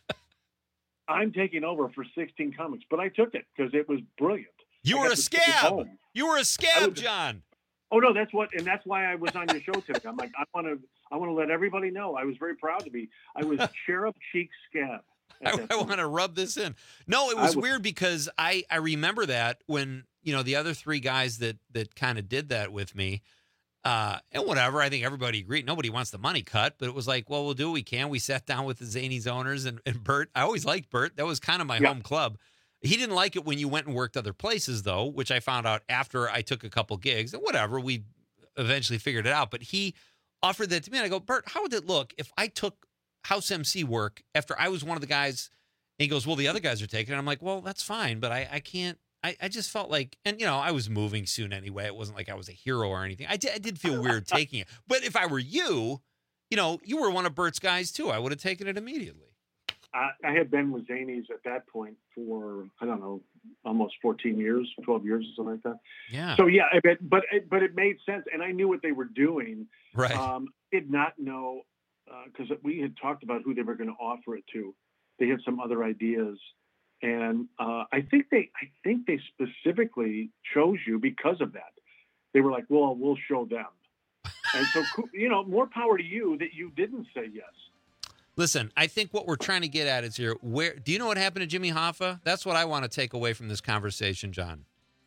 I'm taking over for sixteen comics, but I took it because it was brilliant. You I were got a to take it scab. home. You were a I scab, was- John. Oh no, that's what, and that's why I was on your show today. I'm like, I want to, I want to let everybody know. I was very proud to be. I was cherub cheek scab. at I, that I point. want to rub this in. No, it I was would- weird because I, I remember that when, you know, the other three guys that, that kind of did that with me, uh, and whatever, I think everybody agreed. Nobody wants the money cut, but it was like, well, we'll do what we can. We sat down with the Zanies owners and, and Bert. I always liked Bert. That was kind of my Yeah. home club. He didn't like it when you went and worked other places, though, which I found out after I took a couple gigs and whatever. We eventually figured it out. But he offered that to me. And I go, Bert, how would it look if I took house M C work after I was one of the guys? And he goes, well, the other guys are taking it. I'm like, well, that's fine, but I, I can't. I, I just felt like, and, you know, I was moving soon anyway. It wasn't like I was a hero or anything. I did, I did feel weird taking it. But if I were you, you know, you were one of Bert's guys, too. I would have taken it immediately. I, I had been with Zanies at that point for, I don't know, almost fourteen years, twelve years or something like that. Yeah. So yeah, I bet, but it, but it made sense, and I knew what they were doing. Right. Um, did not know because we had talked about who they were going to offer it to. They had some other ideas, and uh, I think they, I think they specifically chose you because of that. They were like, "Well, we'll show them," and so you know, more power to you that you didn't say yes. Listen, I think what we're trying to get at is here. Where do you know what happened to Jimmy Hoffa? That's what I want to take away from this conversation, John.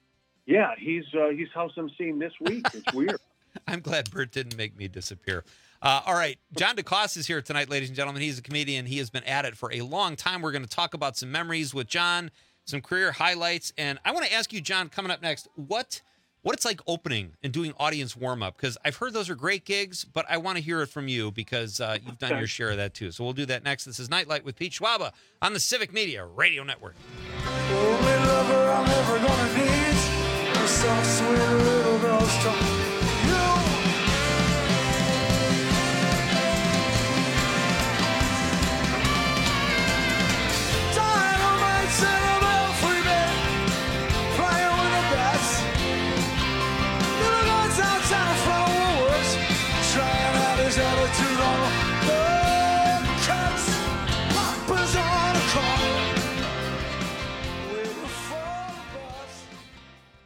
Yeah, he's uh, he's house emceeing this week. It's weird. I'm glad Bert didn't make me disappear. Uh, all right, John DeCoste is here tonight, ladies and gentlemen. He's a comedian. He has been at it for a long time. We're going to talk about some memories with John, some career highlights, and I want to ask you, John, coming up next, what what it's like opening and doing audience warm-up, because I've heard those are great gigs, but I want to hear it from you because uh, you've done your share of that too. So we'll do that next. This is Nightlight with Pete Schwaba on the Civic Media Radio Network. Only lover I'm ever gonna need, a soft, sweet little girl's talk.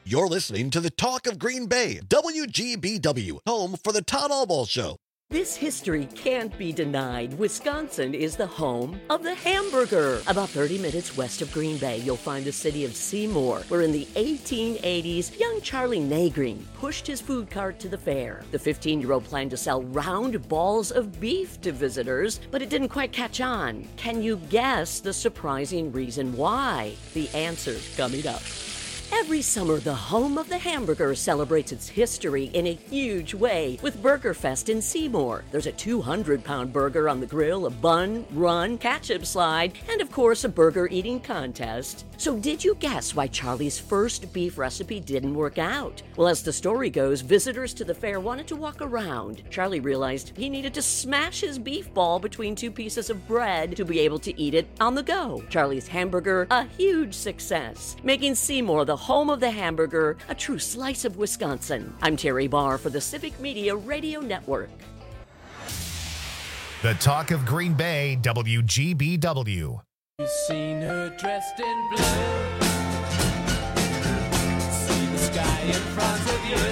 You're listening to the Talk of Green Bay, W G B W, home for the Todd Albaugh Show. This history can't be denied. Wisconsin is the home of the hamburger. About thirty minutes west of Green Bay, you'll find the city of Seymour, where in the eighteen eighties, young Charlie Nagreen pushed his food cart to the fair. The fifteen-year-old planned to sell round balls of beef to visitors, but it didn't quite catch on. Can you guess the surprising reason why? The answer's coming up. Every summer, the home of the hamburger celebrates its history in a huge way with Burger Fest in Seymour. There's a two hundred pound burger on the grill, a bun, run, ketchup slide, and of course a burger eating contest. So did you guess why Charlie's first beef recipe didn't work out? Well, as the story goes, visitors to the fair wanted to walk around. Charlie realized he needed to smash his beef ball between two pieces of bread to be able to eat it on the go. Charlie's hamburger, a huge success, making Seymour the home of the hamburger, a true slice of Wisconsin. I'm Terry Barr for the Civic Media Radio Network. The Talk of Green Bay, W G B W. You've seen her dressed in blue. See the sky in front of you.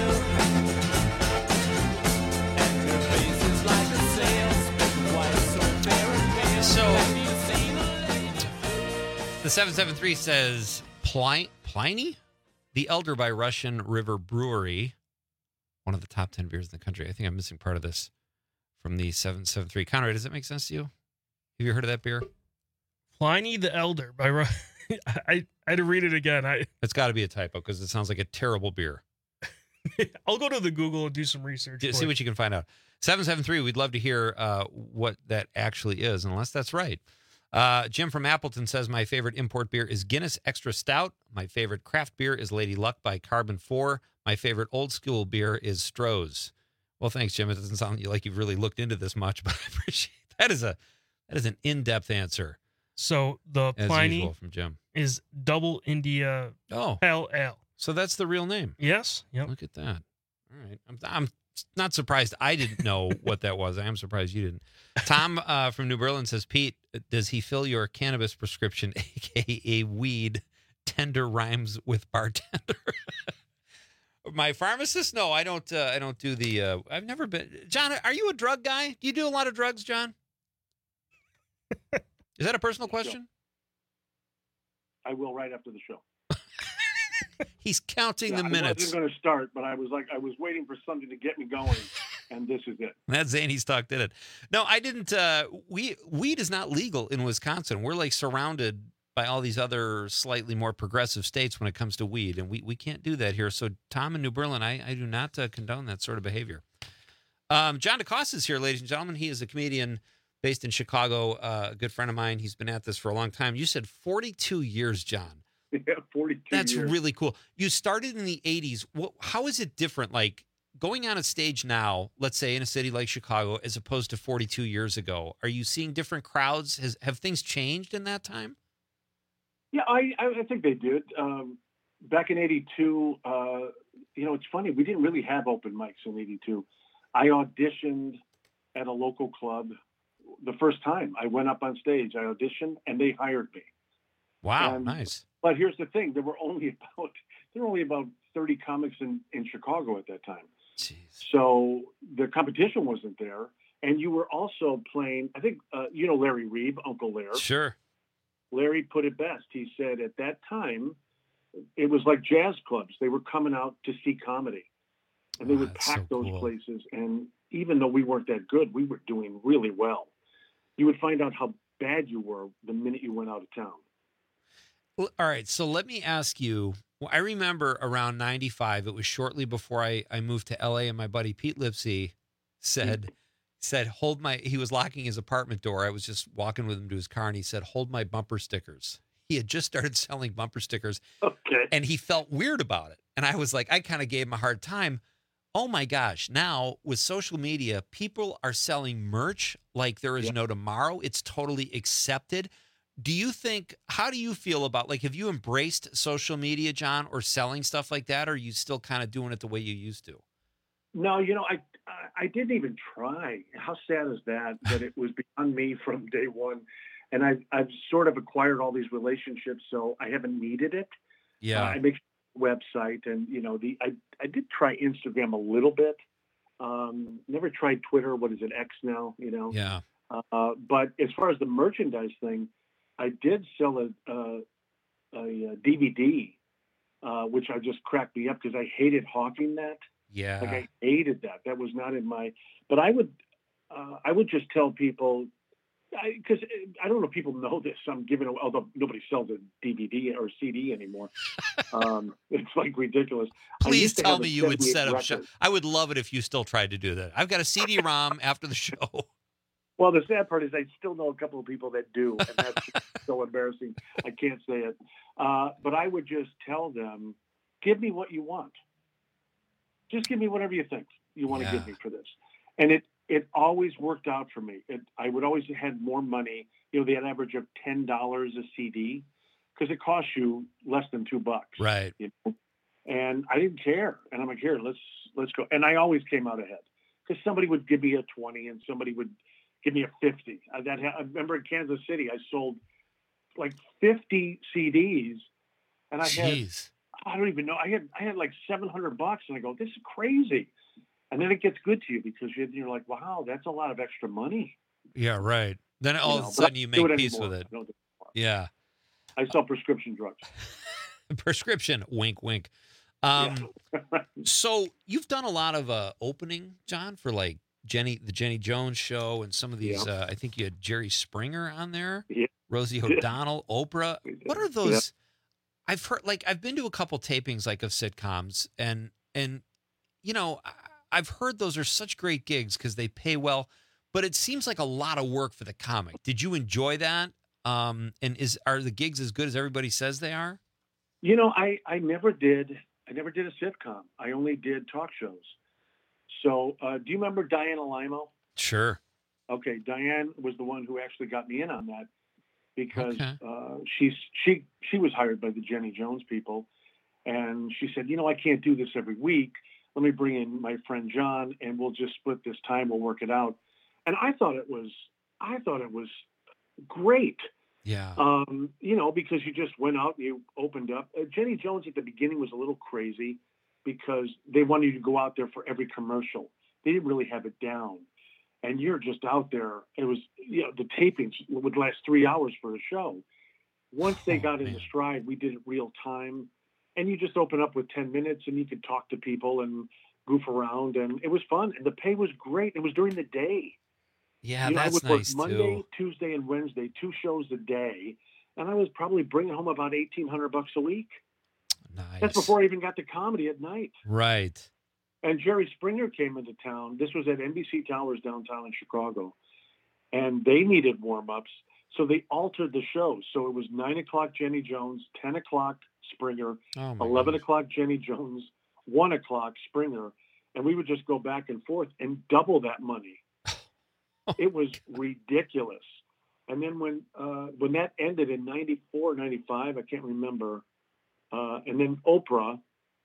And her face is like a sail, split white, so fair and pale. So, Have you seen a lady? The seven seven three says Pli- Pliny? The Elder by Russian River Brewery. One of the top ten beers in the country. I think I'm missing part of this from the seven seven three. Conrad, does that make sense to you? Have you heard of that beer? Pliny the Elder by Ru- I, I had to read it again. I It's got to be a typo because it sounds like a terrible beer. I'll go to the Google and do some research. Do- for See it. what you can find out. seven seven three, we'd love to hear uh, what that actually is, unless that's right. Uh, Jim from Appleton says, my favorite import beer is Guinness Extra Stout. My favorite craft beer is Lady Luck by Carbon four. My favorite old school beer is Stroh's. Well, thanks, Jim. It doesn't sound like you've really looked into this much, but I appreciate that. Is a that is an in-depth answer. So the As Pliny usual from Jim. is Double India Oh. Pale Ale. So that's the real name. Yes. Yep. Look at that. All right. I'm, I'm not surprised I didn't know what that was. I am surprised you didn't. Tom uh, from New Berlin says, Pete, does he fill your cannabis prescription, a k a weed, tender rhymes with bartender? My pharmacist? No, I don't. Uh, I don't do the. Uh, I've never been. John, are you a drug guy? Do you do a lot of drugs, John? Is that a personal question? I will right after the show. He's counting Yeah, the I minutes. wasn't going to start, but I was like, I was waiting for something to get me going, and this is it. That Zany Stock did it. No, I didn't. Uh, we weed is not legal in Wisconsin. We're like surrounded by all these other slightly more progressive states when it comes to weed, and we, we can't do that here. So, Tom in New Berlin, I, I do not uh, condone that sort of behavior. Um, John DeCosta is here, ladies and gentlemen. He is a comedian based in Chicago, uh, a good friend of mine. He's been at this for a long time. You said forty-two years, John. Yeah, forty-two That's years. really cool. You started in the eighties. What, how is it different? Like going on a stage now, let's say in a city like Chicago, as opposed to forty-two years ago. Are you seeing different crowds? Has, have things changed in that time? Yeah, I, I think they did. Um, back in eighty-two, uh, you know, it's funny. We didn't really have open mics in eighty-two. I auditioned at a local club the first time. I went up on stage. I auditioned, and they hired me. Wow, And- nice. But here's the thing: there were only about there were only about thirty comics in, in Chicago at that time. Jeez. So the competition wasn't there, and you were also playing. I think uh, you know Larry Reeb, Uncle Larry. Sure. Larry put it best. He said at that time, it was like jazz clubs. They were coming out to see comedy, and they Oh, would that's pack so those cool. places. And even though we weren't that good, we were doing really well. You would find out how bad you were the minute you went out of town. Well, all right. So let me ask you. Well, I remember around ninety-five. It was shortly before I, I moved to L A, and my buddy Pete Lipsy said said hold my. He was locking his apartment door. I was just walking with him to his car, and he said, "Hold my bumper stickers." He had just started selling bumper stickers, Okay. and he felt weird about it. And I was like, I kind of gave him a hard time. Oh my gosh! Now with social media, people are selling merch like there is no tomorrow. It's totally accepted. Do you think, how do you feel about, like, have you embraced social media, John, or selling stuff like that? Or are you still kind of doing it the way you used to? No, you know, I I didn't even try. How sad is that? That it was beyond me from day one, and I've I've sort of acquired all these relationships, so I haven't needed it. Yeah. Uh, I make website, and you know, the I I did try Instagram a little bit. Um, never tried Twitter. What is it, X now? You know. Yeah. Uh, but as far as the merchandise thing, I did sell a a, a D V D, uh, which I just cracked me up because I hated hawking that. Yeah. Like I hated that. That was not in my. But I would, uh, I would just tell people, because I, I don't know if people know this. I'm giving, although nobody sells a D V D or C D anymore. um, it's like ridiculous. I Please used to tell have a me you would set up record. show. I would love it if you still tried to do that. I've got a C D ROM after the show. Well, the sad part is I still know a couple of people that do, and that's so embarrassing. I can't say it. Uh, but I would just tell them, give me what you want. Just give me whatever you think you want Yeah. to give me for this. And it, it always worked out for me. It, I would always had more money. You know, they had an average of ten dollars a C D because it costs you less than two bucks. Right. You know? And I didn't care. And I'm like, here, let's let's go. And I always came out ahead because somebody would give me a twenty and somebody would give me a fifty. I, that, I remember in Kansas City, I sold like fifty C Ds, and I Jeez. had, I don't even know, I had I had like seven hundred bucks, and I go, this is crazy. And then it gets good to you because you're, you're like, wow, that's a lot of extra money. Yeah, right. Then all You of know, a but sudden I you don't do make it peace anymore. with it. I don't do it Yeah. I sell prescription drugs. Prescription, wink, wink. Um, so you've done a lot of uh, opening, John, for like Jenny, the Jenny Jones show, and some of these. Yeah. Uh, I think you had Jerry Springer on there, Yeah. Rosie O'Donnell, Oprah. What are those? I've heard, like, I've been to a couple tapings, like, of sitcoms, and and you know, I- I've heard those are such great gigs because they pay well, but it seems like a lot of work for the comic. Did you enjoy that? Um, and is are the gigs as good as everybody says they are? You know, I, I never did. I never did a sitcom. I only did talk shows. So, uh, do you remember Diana Limo? Sure. Okay, Diane was the one who actually got me in on that because Okay. uh, she's she she was hired by the Jenny Jones people, and she said, you know, I can't do this every week. Let me bring in my friend John, and we'll just split this time. We'll work it out. And I thought it was I thought it was great. Yeah. Um, you know, because you just went out and you opened up. Uh, Jenny Jones at the beginning was a little crazy because they wanted you to go out there for every commercial. They didn't really have it down. And you're just out there. It was, you know, the tapings would last three hours for a show. Once they Oh, got in man. the stride, we did it real time. And you just open up with ten minutes and you could talk to people and goof around. And it was fun. And the pay was great. It was during the day. Yeah, You know, I that's would work nice Monday, too. Tuesday, and Wednesday, two shows a day, and I was probably bringing home about eighteen hundred bucks a week. Nice. That's before I even got to comedy at night. Right. And Jerry Springer came into town. This was at N B C Towers downtown in Chicago, and they needed warm-ups, so they altered the show. So it was nine o'clock Jenny Jones, ten o'clock Springer, Oh my eleven goodness. o'clock Jenny Jones, one o'clock Springer, and we would just go back and forth and double that money. It was ridiculous. And then when uh, when that ended in ninety-four, ninety-five, I can't remember, uh, and then Oprah,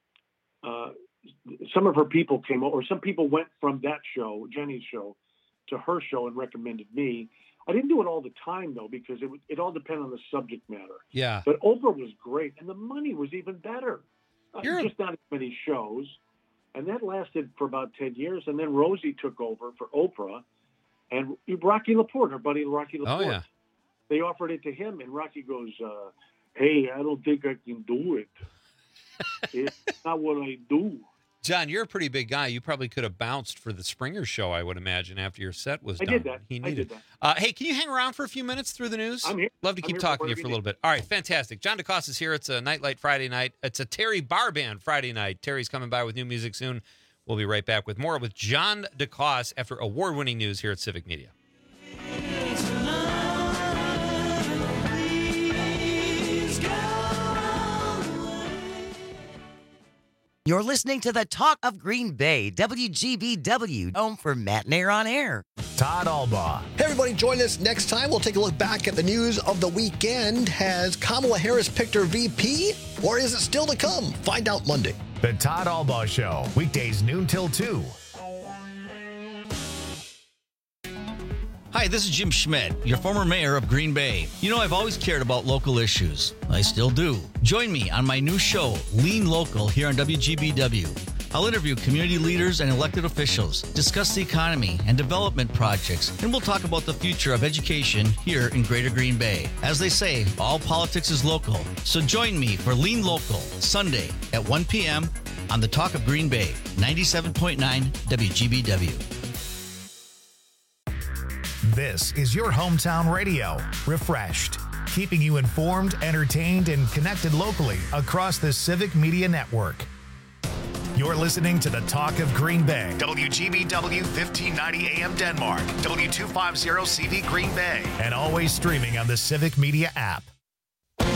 uh, some of her people came over, or some people went from that show, Jenny's show, to her show and recommended me. I didn't do it all the time, though, because it, would- it all depended on the subject matter. Yeah. But Oprah was great, and the money was even better. Uh, You're a- just not as many shows. And that lasted for about ten years. And then Rosie took over for Oprah. And Rocky Laporte, our buddy Rocky Oh Laporte, yeah. they offered it to him. And Rocky goes, uh, hey, I don't think I can do it. It's not what I do. John, you're a pretty big guy. You probably could have bounced for the Springer show, I would imagine, after your set was I done. did that. He I needed. did that. Uh, hey, can you hang around for a few minutes through the news? I'm here. Love to I'm keep here talking to you whenever for a you little bit. All right, fantastic. John DeCosta's here. It's a Nightlight Friday night. It's a Terry Bar Band Friday night. Terry's coming by with new music soon. We'll be right back with more with John DeCosta after award-winning news here at Civic Media. You're listening to the Talk of Green Bay, W G B W, home for Matt Nair on Air. Todd Albaugh. Hey, everybody, join us next time. We'll take a look back at the news of the weekend. Has Kamala Harris picked her V P, or is it still to come? Find out Monday. The Todd Albaugh Show, weekdays noon till two. Hi, this is Jim Schmidt, your former mayor of Green Bay. You know, I've always cared about local issues. I still do. Join me on my new show, Lean Local, here on W G B W. I'll interview community leaders and elected officials, discuss the economy and development projects, and we'll talk about the future of education here in Greater Green Bay. As they say, all politics is local. So join me for Lean Local, Sunday at one p.m. on the Talk of Green Bay, ninety-seven point nine W G B W. This is your hometown radio, Refreshed, keeping you informed, entertained, and connected locally across the Civic Media Network. You're listening to the Talk of Green Bay, W G B W fifteen ninety A M Denmark, W two fifty C V Green Bay, and always streaming on the Civic Media app.